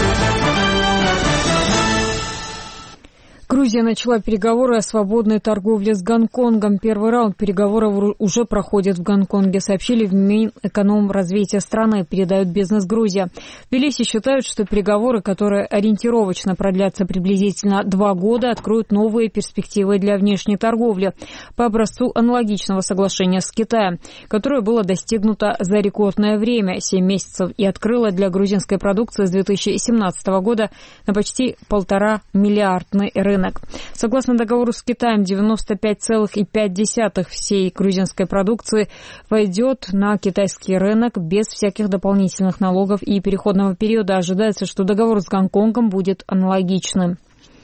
Грузия начала переговоры о свободной торговле с Гонконгом. Первый раунд переговоров уже проходит в Гонконге, сообщили в Минэкономразвития страны, передают «Бизнес Грузия». В Тбилиси считают, что переговоры, которые ориентировочно продлятся приблизительно два года, откроют новые перспективы для внешней торговли по образцу аналогичного соглашения с Китаем, которое было достигнуто за рекордное время – семь месяцев, и открыло для грузинской продукции с две тысячи семнадцатого года на почти полтора миллиардный рынок. Согласно договору с Китаем, девяносто пять целых пять десятых всей грузинской продукции войдет на китайский рынок без всяких дополнительных налогов и переходного периода. Ожидается, что договор с Гонконгом будет аналогичным.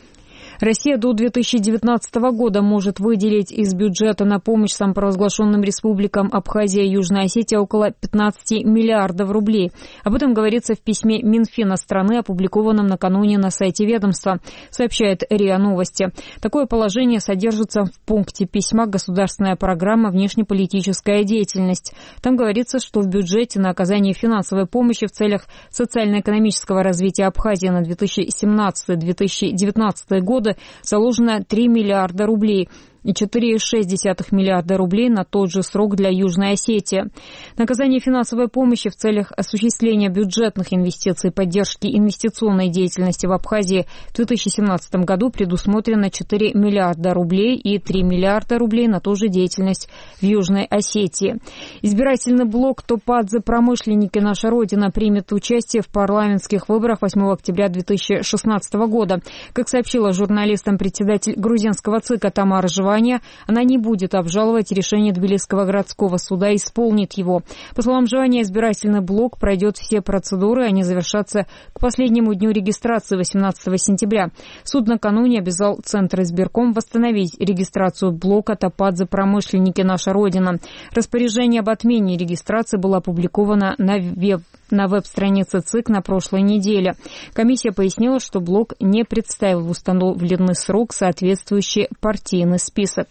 Россия до две тысячи девятнадцатого года может выделить из бюджета на помощь самопровозглашенным республикам Абхазия и Южная Осетия около пятнадцать миллиардов рублей. Об этом говорится в письме Минфина страны, опубликованном накануне на сайте ведомства, сообщает РИА Новости. Такое положение содержится в пункте письма «Государственная программа «Внешнеполитическая деятельность». Там говорится, что в бюджете на оказание финансовой помощи в целях социально-экономического развития Абхазии на две тысячи семнадцатый — две тысячи девятнадцатый годы заложено три миллиарда рублей и четыре целых шесть десятых миллиарда рублей на тот же срок для Южной Осетии. На оказание финансовой помощи в целях осуществления бюджетных инвестиций и поддержки инвестиционной деятельности в Абхазии в две тысячи семнадцатом году предусмотрено четыре миллиарда рублей и три миллиарда рублей на ту же деятельность в Южной Осетии. Избирательный блок Топадзе «Промышленники. Наша Родина» примет участие в парламентских выборах восьмого октября две тысячи шестнадцатого года. Как сообщила журналистам председатель грузинского ЦИКа Тамара Живая, она не будет обжаловать решение Тбилисского городского суда и исполнит его. По словам Живания, избирательный блок пройдет все процедуры, они завершатся к последнему дню регистрации восемнадцатого сентября. Суд накануне обязал Центр избирком восстановить регистрацию блока Топадзе «Промышленники. Наша Родина». Распоряжение об отмене регистрации было опубликовано на веб на веб-странице ЦИК на прошлой неделе. Комиссия пояснила, что блок не представил в установленный срок соответствующий партийный список.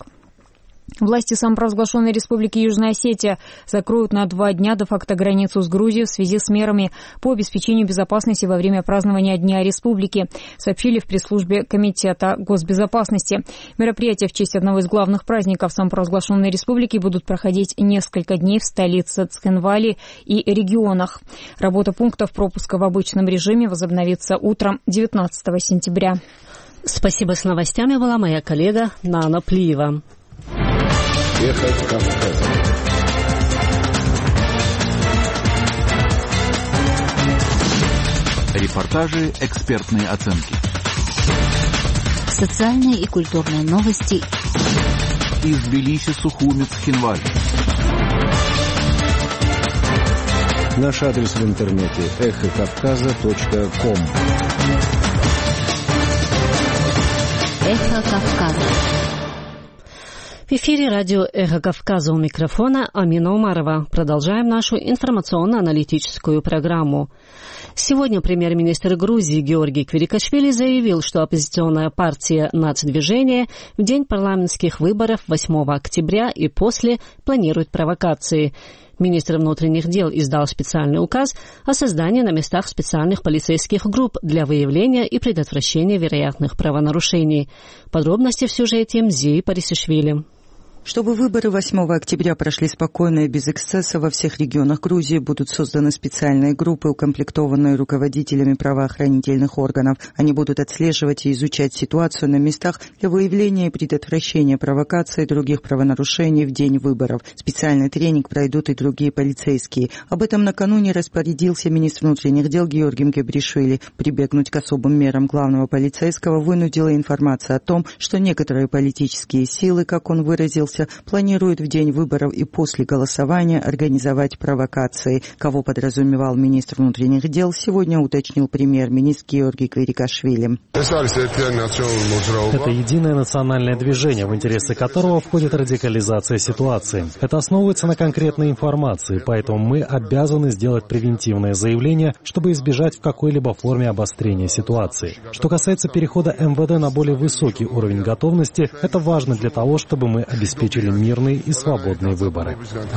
Власти самопровозглашенной Республики Южная Осетия закроют на два дня де-факто границу с Грузией в связи с мерами по обеспечению безопасности во время празднования Дня Республики, сообщили в пресс-службе Комитета госбезопасности. Мероприятия в честь одного из главных праздников самопровозглашенной республики будут проходить несколько дней в столице Цхинвали и регионах. Работа пунктов пропуска в обычном режиме возобновится утром девятнадцатого сентября. Спасибо. С новостями была моя коллега Нана Плиева. Эхо Кавказа. Репортажи, экспертные оценки. Социальные и культурные новости. Из Тбилиси, Сухуми, Цхинвали. Наш адрес в интернете эхо кавказа точка ком. Эхо Кавказа. В эфире радио «Эхо Кавказа», у микрофона Амина Умарова. Продолжаем нашу информационно-аналитическую программу. Сегодня премьер-министр Грузии Георгий Квирикашвили заявил, что оппозиционная партия «Нацдвижение» в день парламентских выборов восьмого октября и после планирует провокации. Министр внутренних дел издал специальный указ о создании на местах специальных полицейских групп для выявления и предотвращения вероятных правонарушений. Подробности в сюжете Мзии Парисишвили. Чтобы выборы восьмого октября прошли спокойно и без эксцесса, во всех регионах Грузии будут созданы специальные группы, укомплектованные руководителями правоохранительных органов. Они будут отслеживать и изучать ситуацию на местах для выявления и предотвращения провокаций и других правонарушений в день выборов. Специальный тренинг пройдут и другие полицейские. Об этом накануне распорядился министр внутренних дел Георгий Мкебришвили. Прибегнуть к особым мерам главного полицейского вынудила информация о том, что некоторые политические силы, как он выразился, планирует в день выборов и после голосования организовать провокации. Кого подразумевал министр внутренних дел, сегодня уточнил премьер-министр Георгий Квирикашвили. Это единое национальное движение, в интересы которого входит радикализация ситуации. Это основывается на конкретной информации, поэтому мы обязаны сделать превентивное заявление, чтобы избежать в какой-либо форме обострения ситуации. Что касается перехода эм вэ дэ на более высокий уровень готовности, это важно для того, чтобы мы обеспечили обеспечили мирные и свободные выборы.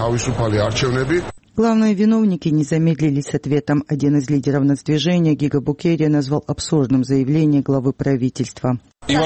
Главные виновники не замедлили с ответом. Один из лидеров нацдвижения, Гига Букерия, назвал абсурдным заявление главы правительства.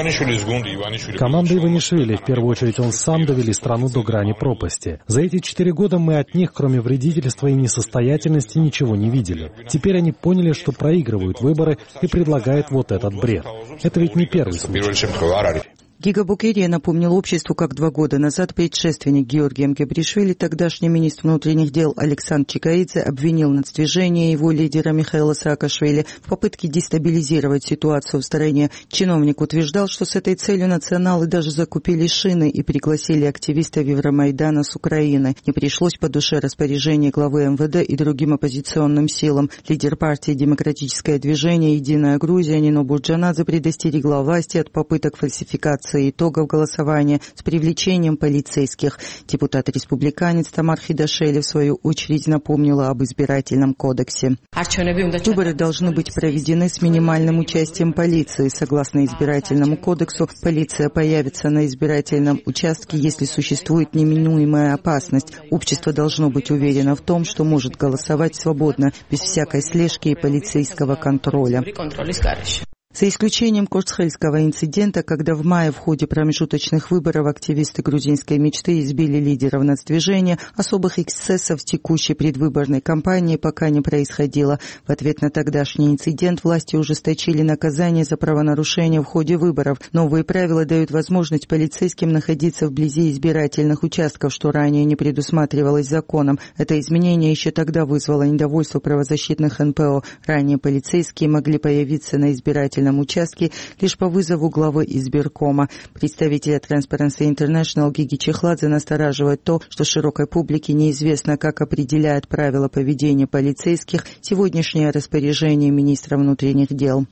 Команда Иванишвили, в первую очередь он сам, довели страну до грани пропасти. За эти четыре года мы от них, кроме вредительства и несостоятельности, ничего не видели. Теперь они поняли, что проигрывают выборы и предлагают вот этот бред. Это ведь не первый случай. Гига Букерия напомнил обществу, как два года назад предшественник Георгия Мкебришвили, тогдашний министр внутренних дел Александр Чикаидзе, обвинил нацдвижение и его лидера Михаила Саакашвили в попытке дестабилизировать ситуацию в стране. Чиновник утверждал, что с этой целью националы даже закупили шины и пригласили активистов Евромайдана с Украины. Не пришлось по душе распоряжение главы эм вэ дэ и другим оппозиционным силам. Лидер партии «Демократическое движение. Единая Грузия» Нино Бурджанадзе предостерегла власти от попыток фальсификации итогов голосования с привлечением полицейских. Депутат-республиканец Тамар Хидашели, в свою очередь, напомнила об избирательном кодексе. Выборы должны быть проведены с минимальным участием полиции. Согласно избирательному кодексу, полиция появится на избирательном участке, если существует неминуемая опасность. Общество должно быть уверено в том, что может голосовать свободно, без всякой слежки и полицейского контроля. За исключением Курцхельского инцидента, когда в мае в ходе промежуточных выборов активисты грузинской мечты избили лидеров нацдвижения, особых эксцессов в текущей предвыборной кампании пока не происходило. В ответ на тогдашний инцидент власти ужесточили наказание за правонарушения в ходе выборов. Новые правила дают возможность полицейским находиться вблизи избирательных участков, что ранее не предусматривалось законом. Это изменение еще тогда вызвало недовольство правозащитных эн пэ о. Ранее полицейские могли появиться на избирательном участке лишь по вызову главы избиркома. Представителя Transparency International Гиги Чехладзе настораживает то, что широкой публике неизвестно, как определяют правила поведения полицейских сегодняшнее распоряжение министра внутренних дел.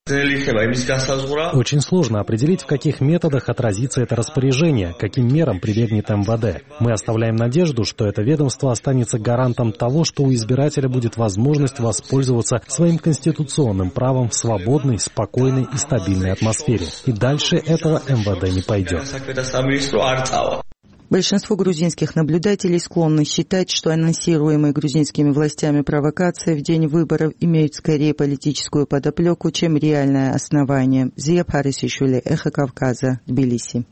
Очень сложно определить, в каких методах отразится это распоряжение, каким мерам прибегнет эм вэ дэ. Мы оставляем надежду, что это ведомство останется гарантом того, что у избирателя будет возможность воспользоваться своим конституционным правом в свободной, спокойной и стабильной атмосфере. И дальше этого эм вэ дэ не пойдет. Большинство грузинских наблюдателей склонны считать, что анонсируемые грузинскими властями провокации в день выборов имеют скорее политическую подоплеку, чем реальное основание. Зия Парисишвили, Эхо Кавказа, Тбилиси.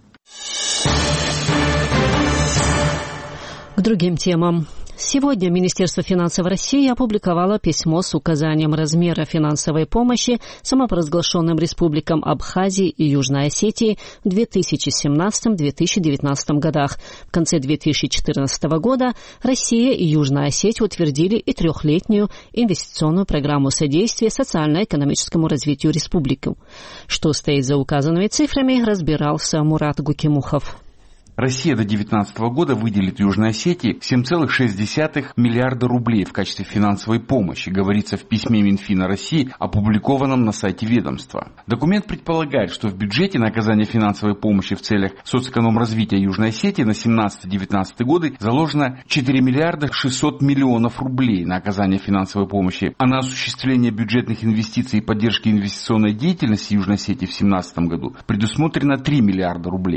К другим темам. Сегодня Министерство финансов России опубликовало письмо с указанием размера финансовой помощи самопровозглашенным республикам Абхазии и Южной Осетии в две тысячи семнадцатом — две тысячи девятнадцатом годах. В конце две тысячи четырнадцатого года Россия и Южная Осетия утвердили и трехлетнюю инвестиционную программу содействия социально-экономическому развитию республики. Что стоит за указанными цифрами, разбирался Мурат Гукимухов. Россия до две тысячи девятнадцатого года выделит Южной Осетии семь целых шесть десятых миллиарда рублей в качестве финансовой помощи, говорится в письме Минфина России, опубликованном на сайте ведомства. Документ предполагает, что в бюджете на оказание финансовой помощи в целях соцэкономразвития Южной Осетии на семнадцатый — девятнадцатый годы заложено четыре миллиарда шестьсот миллионов рублей на оказание финансовой помощи, а на осуществление бюджетных инвестиций и поддержки инвестиционной деятельности Южной Осетии в две тысячи семнадцатом году предусмотрено три миллиарда рублей.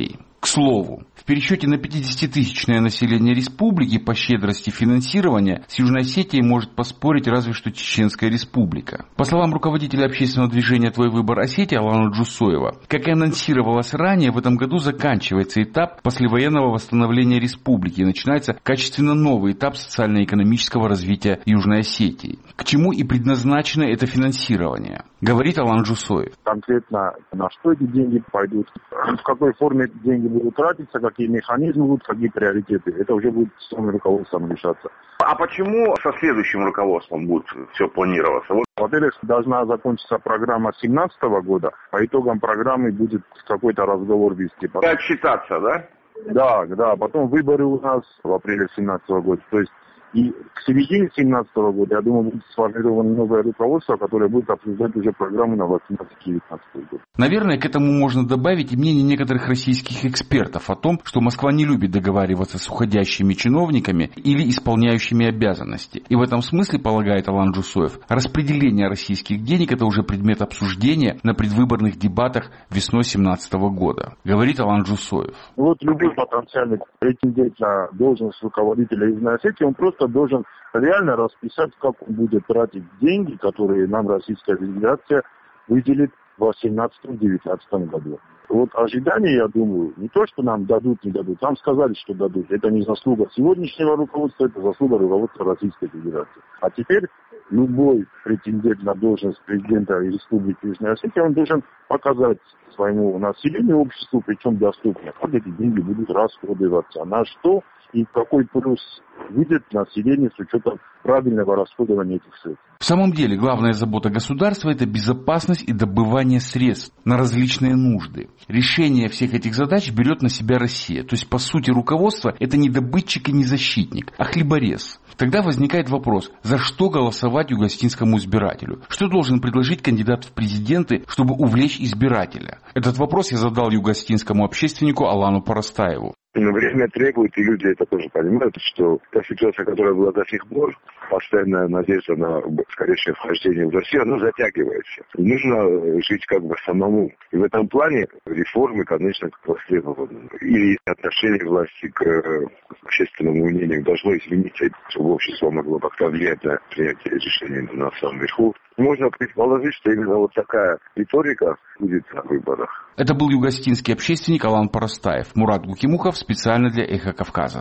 К слову, в пересчете на пятидесятитысячное население республики по щедрости финансирования с Южной Осетией может поспорить разве что Чеченская республика. По словам руководителя общественного движения «Твой выбор Осетия» Алана Джусоева, как и анонсировалось ранее, в этом году заканчивается этап послевоенного восстановления республики и начинается качественно новый этап социально-экономического развития Южной Осетии. К чему и предназначено это финансирование, говорит Алан Джусоев. Конкретно на что эти деньги пойдут, в какой форме деньги будут тратиться, какие механизмы будут, какие приоритеты. Это уже будет с самим руководством решаться. А почему со следующим руководством будет все планироваться? Вот. Во-первых, должна закончиться программа две тысячи семнадцатого года. По итогам программы будет какой-то разговор вести. И отчитаться, да? Да, да. Потом выборы у нас в апреле две тысячи семнадцатого года. То есть и к середине две тысячи семнадцатого года, я думаю, будет сформировано новое руководство, которое будет обсуждать уже программу на восемнадцатый-девятнадцатый год. Наверное, к этому можно добавить и мнение некоторых российских экспертов о том, что Москва не любит договариваться с уходящими чиновниками или исполняющими обязанности. И в этом смысле, полагает Алан Джусоев, распределение российских денег – это уже предмет обсуждения на предвыборных дебатах весной две тысячи семнадцатого года, говорит Алан Джусоев. Вот любой потенциальный претендент на должность руководителя Южной Осетии, он просто должен реально расписать, как он будет тратить деньги, которые нам Российская Федерация выделит в две тысячи восемнадцатом-девятнадцатом году. Вот ожидания, я думаю, не то, что нам дадут, не дадут. Нам сказали, что дадут. Это не заслуга сегодняшнего руководства, это заслуга руководства Российской Федерации. А теперь любой претендент на должность президента Республики Южная Осетия, он должен показать своему населению, обществу, причем доступно, как эти деньги будут расходоваться, на что и какой плюс выйдет население с учетом правильного расходования этих средств. В самом деле, главная забота государства – это безопасность и добывание средств на различные нужды. Решение всех этих задач берет на себя Россия. То есть, по сути, руководство – это не добытчик и не защитник, а хлеборез. Тогда возникает вопрос, за что голосовать югостинскому избирателю? Что должен предложить кандидат в президенты, чтобы увлечь избирателя? Этот вопрос я задал югостинскому общественнику Алану Парастаеву. Но время требует, и люди это тоже понимают, что та ситуация, которая была до сих пор, постоянная надежда на скорейшее вхождение в Россию, она затягивается. И нужно жить как бы самому. И в этом плане реформы, конечно, востребованы. И отношение власти к общественному мнению должно измениться, чтобы общество могло как-то влиять на принятие решений на самом верху. Можно предположить, что именно вот такая риторика будет на выборах. Это был югостинский общественник Алан Парастаев. Мурат Гукимухов специально для «Эхо Кавказа».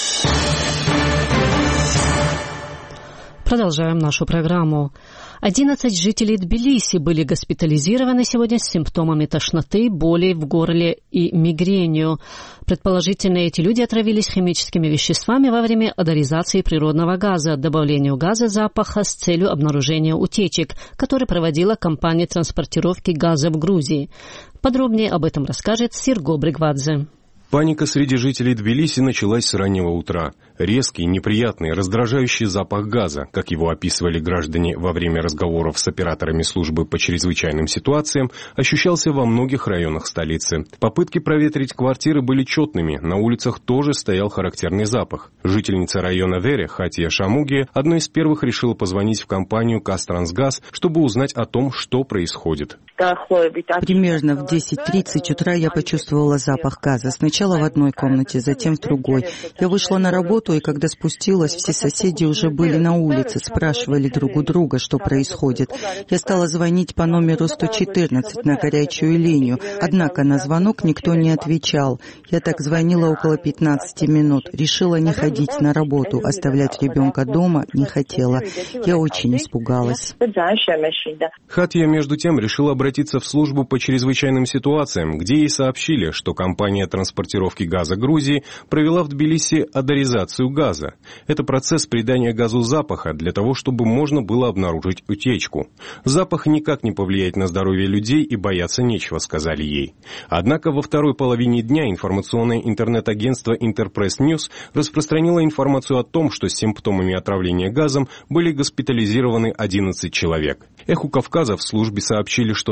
Продолжаем нашу программу. одиннадцать жителей Тбилиси были госпитализированы сегодня с симптомами тошноты, боли в горле и мигренью. Предположительно, эти люди отравились химическими веществами во время одоризации природного газа, добавлению газа запаха с целью обнаружения утечек, который проводила компания транспортировки газа в Грузии. Подробнее об этом расскажет Серго Бригвадзе. Паника среди жителей Тбилиси началась с раннего утра. Резкий, неприятный, раздражающий запах газа, как его описывали граждане во время разговоров с операторами службы по чрезвычайным ситуациям, ощущался во многих районах столицы. Попытки проветрить квартиры были четными, на улицах тоже стоял характерный запах. Жительница района Вере, Хатия Шамуги, одной из первых решила позвонить в компанию «Кастрансгаз», чтобы узнать о том, что происходит. Примерно в десять тридцать утра я почувствовала запах газа. Сначала в одной комнате, затем в другой. Я вышла на работу, и когда спустилась, все соседи уже были на улице, спрашивали друг у друга, что происходит. Я стала звонить по номеру сто четырнадцать на горячую линию, однако на звонок никто не отвечал. Я так звонила около пятнадцати минут. Решила не ходить на работу, оставлять ребенка дома не хотела. Я очень испугалась. Хатия, между тем, решила обратиться в службу по чрезвычайным ситуациям, где ей сообщили, что компания транспортировки газа Грузии провела в Тбилиси одоризацию газа. Это процесс придания газу запаха для того, чтобы можно было обнаружить утечку. Запах никак не повлияет на здоровье людей и бояться нечего, сказали ей. Однако во второй половине дня информационное интернет-агентство Интерпресс Ньюс распространило информацию о том, что с симптомами отравления газом были госпитализированы одиннадцать человек. Эху Кавказа в службе сообщили, что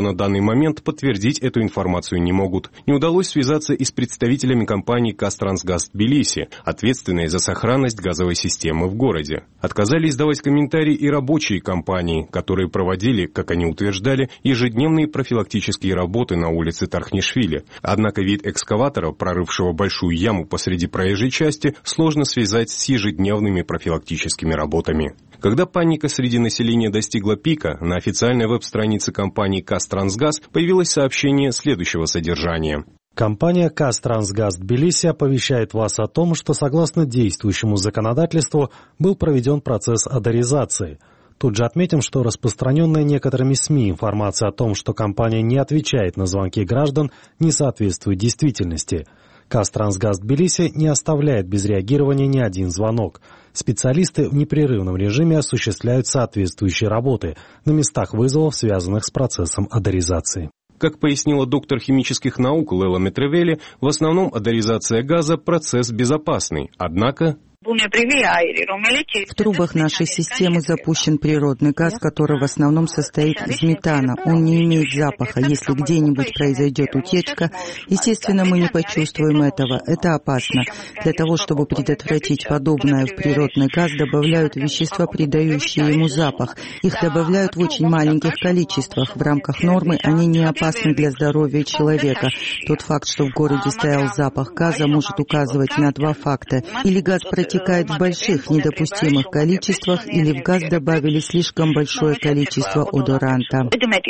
что на данный момент подтвердить эту информацию не могут. Не удалось связаться и с представителями компании «Казтрансгаз Тбилиси», ответственной за сохранность газовой системы в городе. Отказались давать комментарии и рабочие компании, которые проводили, как они утверждали, ежедневные профилактические работы на улице Тархнишвили. Однако вид экскаватора, прорывшего большую яму посреди проезжей части, сложно связать с ежедневными профилактическими работами. Когда паника среди населения достигла пика, на официальной веб-странице компании «Казтрансгаз» появилось сообщение следующего содержания. Компания «Казтрансгаз Тбилиси» оповещает вас о том, что согласно действующему законодательству был проведен процесс адеризации. Тут же отметим, что распространенная некоторыми СМИ информация о том, что компания не отвечает на звонки граждан, не соответствует действительности. «Казтрансгаз Тбилиси» не оставляет без реагирования ни один звонок. Специалисты в непрерывном режиме осуществляют соответствующие работы на местах вызовов, связанных с процессом адеризации. Как пояснила доктор химических наук Лела Метревели, в основном адеризация газа – процесс безопасный, однако... В трубах нашей системы запущен природный газ, который в основном состоит из метана. Он не имеет запаха. Если где-нибудь произойдет утечка, естественно, мы не почувствуем этого. Это опасно. Для того, чтобы предотвратить подобное, в природный газ добавляют вещества, придающие ему запах. Их добавляют в очень маленьких количествах. В рамках нормы они не опасны для здоровья человека. Тот факт, что в городе стоял запах газа, может указывать на два факта. Или газ протекает в больших недопустимых количествах, или в газ добавили слишком большое количество одоранта.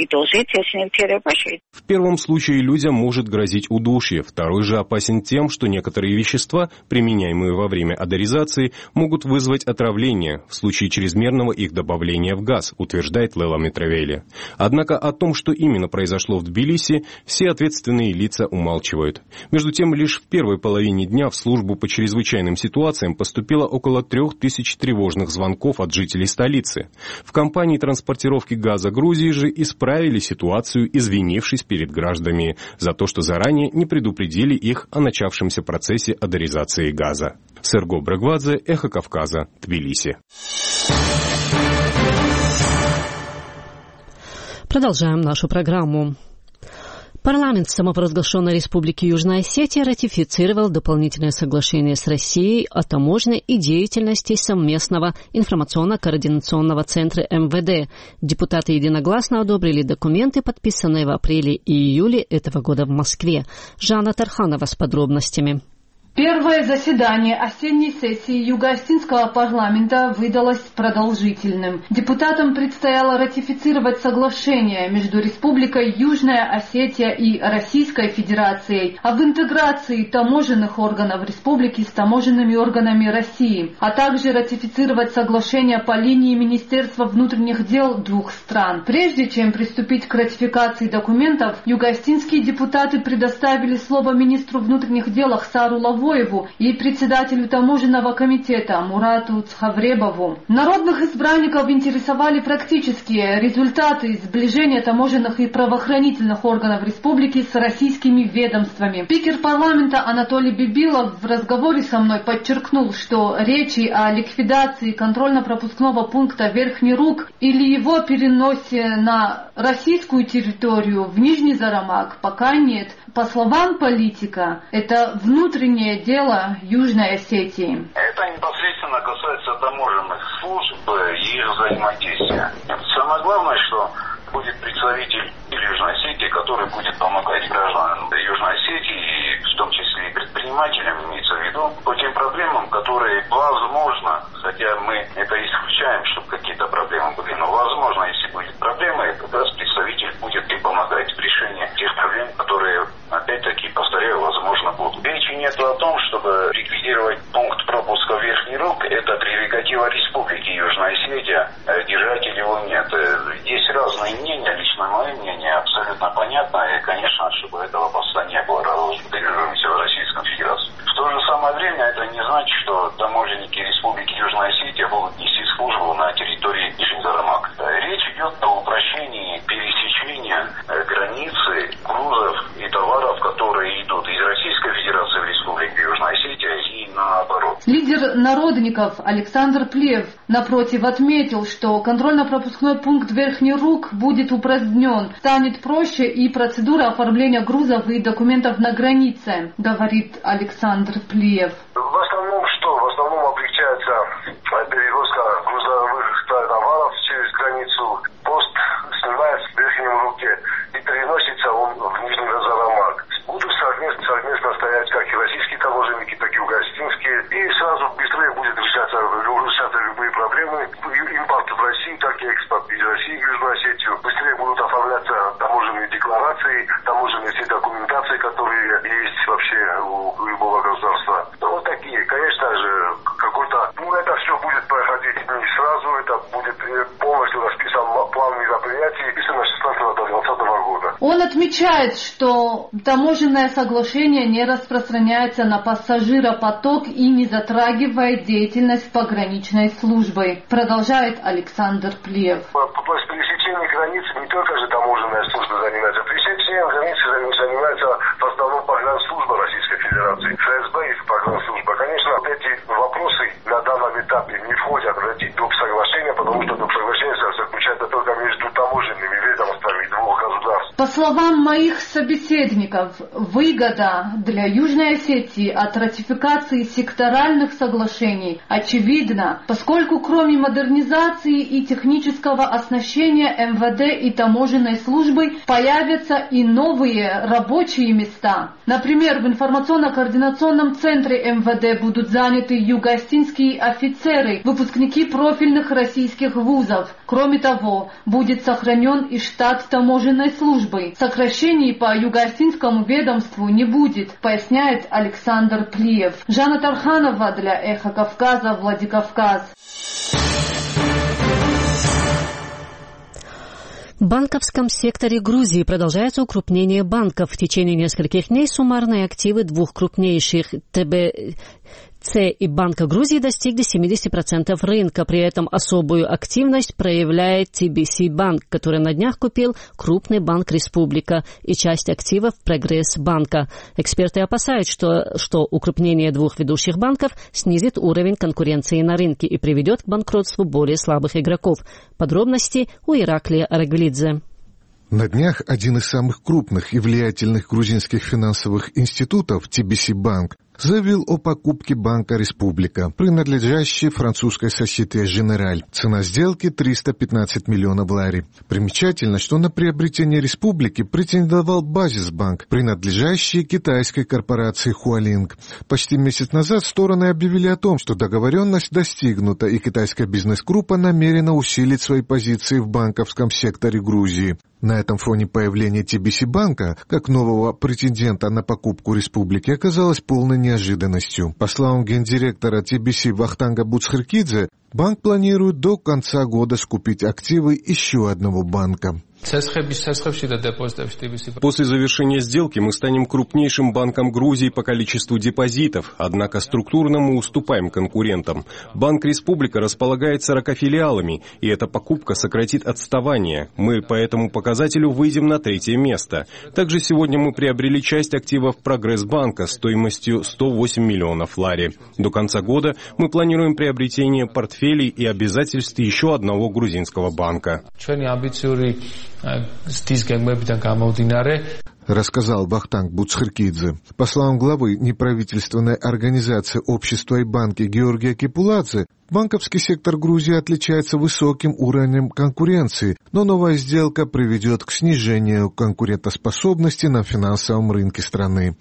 В первом случае людям может грозить удушье, второй же опасен тем, что некоторые вещества, применяемые во время адеризации, могут вызвать отравление в случае чрезмерного их добавления в газ, утверждает Лела Метревели. Однако о том, что именно произошло в Тбилиси, все ответственные лица умалчивают. Между тем, лишь в первой половине дня в службу по чрезвычайным ситуациям поступило около трех тысяч тревожных звонков от жителей столицы. В компании транспортировки газа Грузии же исправили ситуацию, извинившись перед гражданами за то, что заранее не предупредили их о начавшемся процессе адеризации газа. Серго Брагвадзе, Эхо Кавказа, Тбилиси. Продолжаем нашу программу. Парламент самопровозглашенной Республики Южная Осетия ратифицировал дополнительное соглашение с Россией о таможне и деятельности совместного информационно-координационного центра эм вэ дэ. Депутаты единогласно одобрили документы, подписанные в апреле и июле этого года в Москве. Жанна Тарханова с подробностями. Первое заседание осенней сессии Юго-Осетинского парламента выдалось продолжительным. Депутатам предстояло ратифицировать соглашение между Республикой Южная Осетия и Российской Федерацией об интеграции таможенных органов республики с таможенными органами России, а также ратифицировать соглашение по линии Министерства внутренних дел двух стран. Прежде чем приступить к ратификации документов, юго-осетинские депутаты предоставили слово министру внутренних дел Ахсару Лавоеву и председателю таможенного комитета Мурату Цхавребову. Народных избранников интересовали практические результаты сближения таможенных и правоохранительных органов республики с российскими ведомствами. Спикер парламента Анатолий Бибилов в разговоре со мной подчеркнул, что речи о ликвидации контрольно-пропускного пункта Верхний Руг или его переносе на российскую территорию в Нижний Зарамак пока нет. По словам политика, это внутреннее дело Южной Осетии. Это непосредственно касается таможенных служб и их взаимодействия. Самое главное, что будет представитель Южной Осетии, который будет помогать гражданам Южной Осетии, и в том числе и предпринимателям, имеется в виду, по тем проблемам, которые возможно, хотя мы это исключаем, чтобы какие-то проблемы были, но возможно, если будет проблема, как раз представитель будет и помогать в решении тех проблем, которые, опять-таки, повторяю, возможно, будут. Речи нет о том, чтобы ликвидировать пункт пропуска в Верхний Руг, это прерогатива Республики Южная Осетия, держатель его нет. Есть разные мнения, лично мое мнение абсолютно понятно, и, конечно, чтобы этого поста не было разложившегося в Российской Федерации. В то же самое время это не значит, что таможенники Республики Южная Осетия будут нести службу на территории Нижнего Зарамака. Речь идет о упрощении пересечения границы грузов и товаров, которые идут из Российской Федерации в Республику Южная Осетия и наоборот. Лидер Министр народников Александр Плиев, напротив, отметил, что контрольно-пропускной пункт Верхний Рук будет упразднен, станет проще и процедура оформления грузов и документов на границе, говорит Александр Плиев. В основном что? В основном облегчается перевозка грузовых товаров через границу. Пост снимается в Верхнем Руке и переносится он в Нижний Азарамаг. Будут совместно, совместно стоять как и российские таможенники, так и угостинские. И сразу быстрее будет решаться, решаться любые проблемы. Импорт в России, так и экспорт из России в Южную Осетию. Быстрее будут оформляться таможенные декларации, таможенные все документации, которые есть вообще у любого государства. Ну, вот такие. Конечно же, какой-то... Ну, это все будет проходить не сразу, это будет полностью расписан план мероприятий, писано с шестнадцатого до двадцатого года. Он отмечает, что таможенное соглашение не распространяется на пассажиропоток и не затрагивает деятельность пограничной службы, продолжает Александр Плиев. С пересечением границ не только же таможенная служба занимается, пересечением границ занимается в основном погранслужба Российской Федерации, ФСБ и погранслужба. Конечно, вот эти вопросы на данном этапе не входят в эти доп. Соглашения, потому что доп. Соглашение заключается только между таможенными ведомствами двух государств. По словам моих собеседников, выгода для Южной Осетии от ратификации секторальных соглашений очевидна, поскольку кроме модернизации и технического оснащения эм вэ дэ и таможенной службы появятся и новые рабочие места. Например, в информационно-координационном центре эм вэ дэ будут заняты юго-осетинские офицеры, выпускники профильных российских вузов. Кроме того, будет сохранен и штат таможенной службы. Сокращений по юго-осетинскому ведомству не будет, поясняет Александр Плиев. Жанна Тарханова для Эхо Кавказа, Владикавказ. В банковском секторе Грузии продолжается укрупнение банков. В течение нескольких дней суммарные активы двух крупнейших тэ бэ цэ и Банка Грузии достигли семьдесят процентов рынка. При этом особую активность проявляет ти би си Банк, который на днях купил крупный банк Республика и часть активов Прогресс Банка. Эксперты опасаются, что, что укрупнение двух ведущих банков снизит уровень конкуренции на рынке и приведет к банкротству более слабых игроков. Подробности у Ираклия Араглидзе. На днях один из самых крупных и влиятельных грузинских финансовых институтов, ти би си Банк, заявил о покупке банка «Республика», принадлежащей французской Société Générale. Цена сделки триста пятнадцать миллионов лари. Примечательно, что на приобретение «Республики» претендовал Базисбанк, принадлежащий китайской корпорации Хуалинг. Почти месяц назад стороны объявили о том, что договоренность достигнута, и китайская бизнес-группа намерена усилить свои позиции в банковском секторе Грузии. На этом фоне появление ти би си Банка, как нового претендента на покупку «Республики», оказалось полной неожиданностью. По словам гендиректора ти би си Вахтанга Буцхыркидзе, банк планирует до конца года скупить активы еще одного банка. После завершения сделки мы станем крупнейшим банком Грузии по количеству депозитов, однако структурно мы уступаем конкурентам. Банк «Республика» располагает сорока филиалами, и эта покупка сократит отставание. Мы по этому показателю выйдем на третье место. Также сегодня мы приобрели часть активов Прогресс Банка стоимостью сто восемь миллионов лари. До конца года мы планируем приобретение портфелей и обязательств еще одного грузинского банка. Рассказал Вахтанг Буцхыркидзе. По словам главы неправительственной организации «Общество и банки» Георгия Кепуладзе, банковский сектор Грузии отличается высоким уровнем конкуренции, но новая сделка приведет к снижению конкурентоспособности на финансовом рынке страны.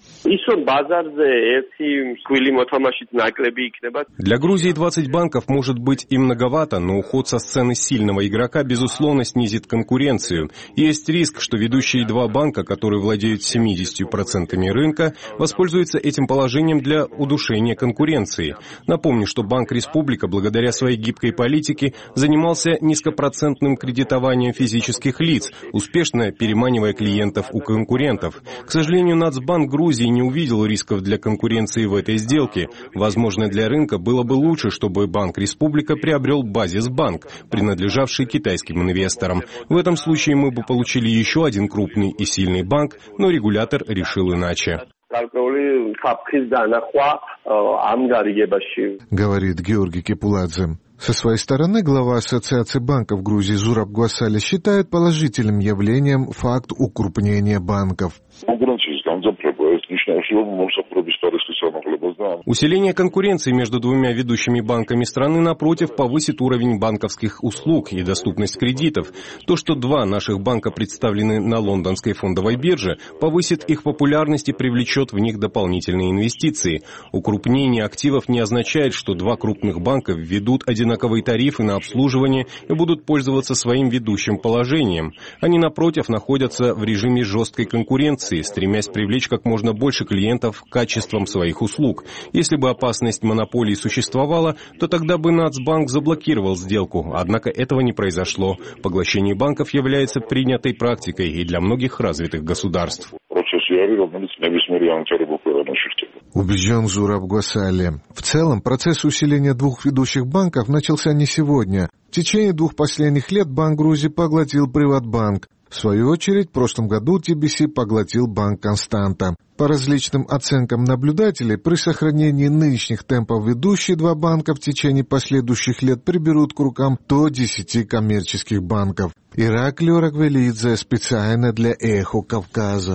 Для Грузии двадцать банков может быть и многовато, но уход со сцены сильного игрока, безусловно, снизит конкуренцию. Есть риск, что ведущие два банка, которые владеют семьдесят процентов рынка, воспользуются этим положением для удушения конкуренции. Напомню, что Банк «Республика» благодаря своей гибкой политике занимался низкопроцентным кредитованием физических лиц, успешно переманивая клиентов у конкурентов. К сожалению, Нацбанк Грузии не увидел рисков для конкуренции в этой сделке. Возможно, для рынка было бы лучше, чтобы Банк «Республика» приобрел Базисбанк, принадлежавший китайским инвесторам. В этом случае мы бы получили еще один крупный и сильный банк, но регулятор решил иначе. говорит Георгий Кепуладзе. Со своей стороны, глава Ассоциации банков Грузии Зураб Гуасали считает положительным явлением факт укрупнения банков. Усиление конкуренции между двумя ведущими банками страны, напротив, повысит уровень банковских услуг и доступность кредитов. То, что два наших банка представлены на лондонской фондовой бирже, повысит их популярность и привлечет в них дополнительные инвестиции. Укрупнение активов не означает, что два крупных банка введут одинаковые тарифы на обслуживание и будут пользоваться своим ведущим положением. Они, напротив, находятся в режиме жесткой конкуренции, стремясь привлечь как можно больше клиентов качеством своих услуг. Если бы опасность монополии существовала, то тогда бы Нацбанк заблокировал сделку, однако этого не произошло. Поглощение банков является принятой практикой и для многих развитых государств. Убежден Зураб Гуасали. В целом, процесс усиления двух ведущих банков начался не сегодня. В течение двух последних лет Банк Грузии поглотил Приватбанк. В свою очередь, в прошлом году ти би си поглотил Банк Константа. По различным оценкам наблюдателей, при сохранении нынешних темпов ведущие два банка в течение последующих лет приберут к рукам до десяти коммерческих банков. Ираклио Раквелидзе специально для «Эхо Кавказа».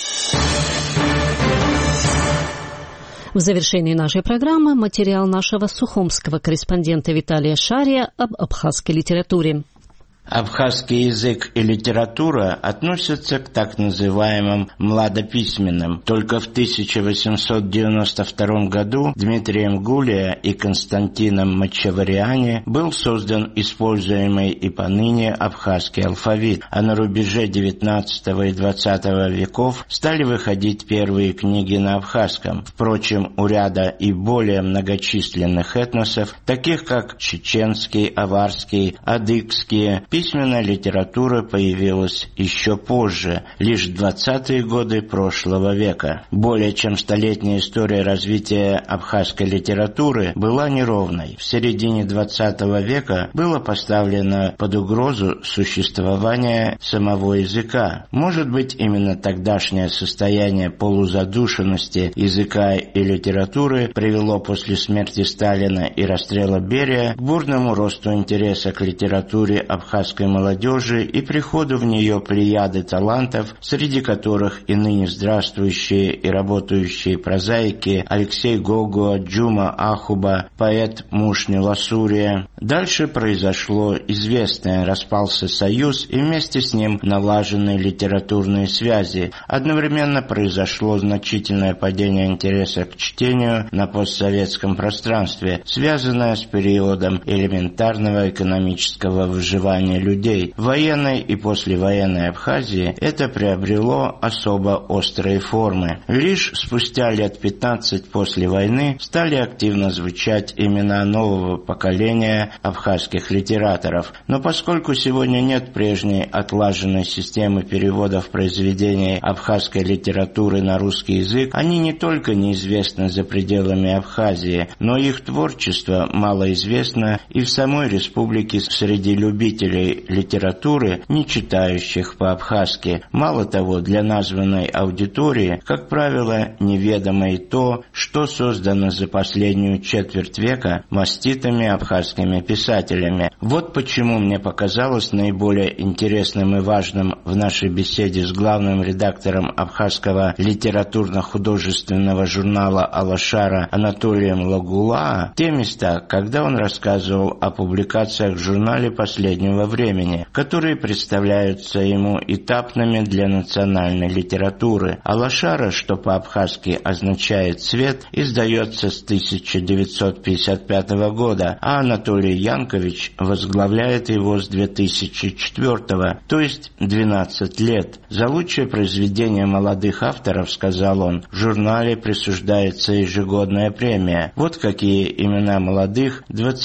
В завершении нашей программы материал нашего сухумского корреспондента Виталия Шария об абхазской литературе. Абхазский язык и литература относятся к так называемым младописьменным. Только в тысяча восемьсот девяносто втором году Дмитрием Гулия и Константином Мачавариани был создан используемый и поныне абхазский алфавит, а на рубеже девятнадцатого и двадцатого веков стали выходить первые книги на абхазском. Впрочем, у ряда и более многочисленных этносов, таких как чеченский, аварский, адыгские, письменная литература появилась еще позже, лишь в двадцатые годы прошлого века. Более чем столетняя история развития абхазской литературы была неровной. В середине двадцатого века было поставлено под угрозу существование самого языка. Может быть, именно тогдашнее состояние полузадушенности языка и литературы привело после смерти Сталина и расстрела Берия к бурному росту интереса к литературе абхазской молодежи и приходу в нее плеяды талантов, среди которых и ныне здравствующие и работающие прозаики Алексей Гогуа, Джума Ахуба, поэт Мушни Ласурия. Дальше произошло известное: распался союз и вместе с ним налажены литературные связи. Одновременно произошло значительное падение интереса к чтению на постсоветском пространстве, связанное с периодом элементарного экономического выживания людей. В военной и послевоенной Абхазии это приобрело особо острые формы. Лишь спустя лет пятнадцать после войны стали активно звучать имена нового поколения абхазских литераторов. Но поскольку сегодня нет прежней отлаженной системы переводов произведений абхазской литературы на русский язык, они не только неизвестны за пределами Абхазии, но их творчество малоизвестно и в самой республике среди любителей литературы, не читающих по-абхазски. Мало того, для названной аудитории, как правило, неведомо и то, что создано за последнюю четверть века маститыми абхазскими писателями. Вот почему мне показалось наиболее интересным и важным в нашей беседе с главным редактором абхазского литературно-художественного журнала «Алашара» Анатолием Лагулаа те места, когда он рассказывал о публикациях в журнале последнего времени, которые представляются ему этапными для национальной литературы. Алашара, что по-абхазски означает «цвет», издается с тысяча девятьсот пятьдесят пятого года, а Анатолий Янкович возглавляет его с две тысячи четвёртого, то есть двенадцать лет. За лучшее произведение молодых авторов, сказал он, в журнале присуждается ежегодная премия. Вот какие имена молодых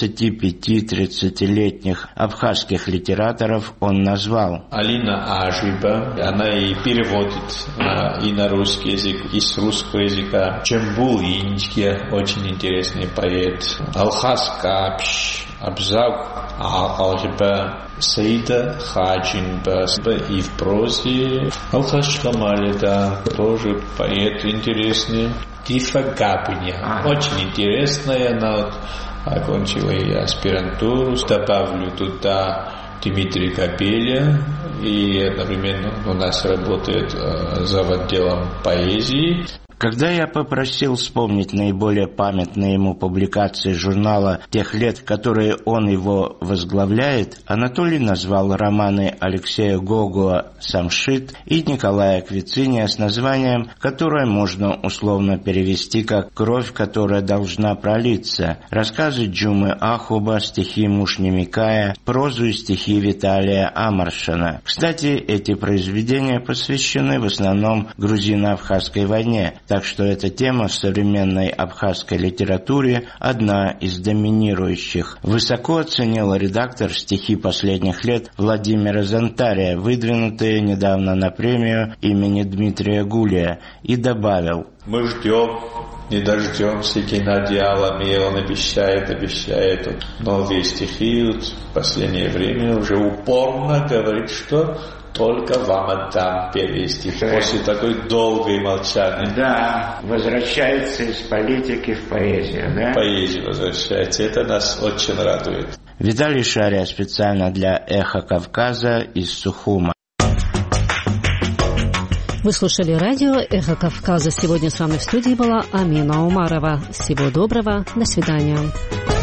двадцати-пяти-тридцатилетних абхазских литераторов он назвал. Алина Ажиба, она и переводит на, и на русский язык, и с русского языка. Чембул Инчке, очень интересный поэт. Алхаз Капш, Абзак алгебра, Саида Хаджинба и в прозе Алхас Шламалида, тоже поэт интересный. Тифа Габня, очень интересная, она окончила и аспирантуру, добавлю туда Дмитрия Капеля, и одновременно у нас работает за отделом поэзии. Когда я попросил вспомнить наиболее памятные ему публикации журнала тех лет, которые он его возглавляет, Анатолий назвал романы Алексея Гогуа «Самшит» и Николая Квициния с названием, которое можно условно перевести как «Кровь, которая должна пролиться», рассказы Джумы Ахуба, стихи Мушни Микая, прозу и стихи Виталия Амаршана. Кстати, эти произведения посвящены в основном грузино-абхазской войне, так что эта тема в современной абхазской литературе одна из доминирующих. Высоко оценил редактор стихи последних лет Владимира Зонтария, выдвинутые недавно на премию имени Дмитрия Гулия, и добавил: «Мы ждем, не дождемся Геннадия Аламея, он обещает, обещает. Новые стихи в последнее время уже упорно говорит, что только вам отдам перевести. После такой долгой молчания. Да, возвращается из политики в поэзию, да? Поэзия возвращается. Это нас очень радует. Виталий Шария специально для «Эхо Кавказа» из Сухума. Вы слушали радио «Эхо Кавказа». Сегодня с вами в студии была Амина Умарова. Всего доброго. До свидания.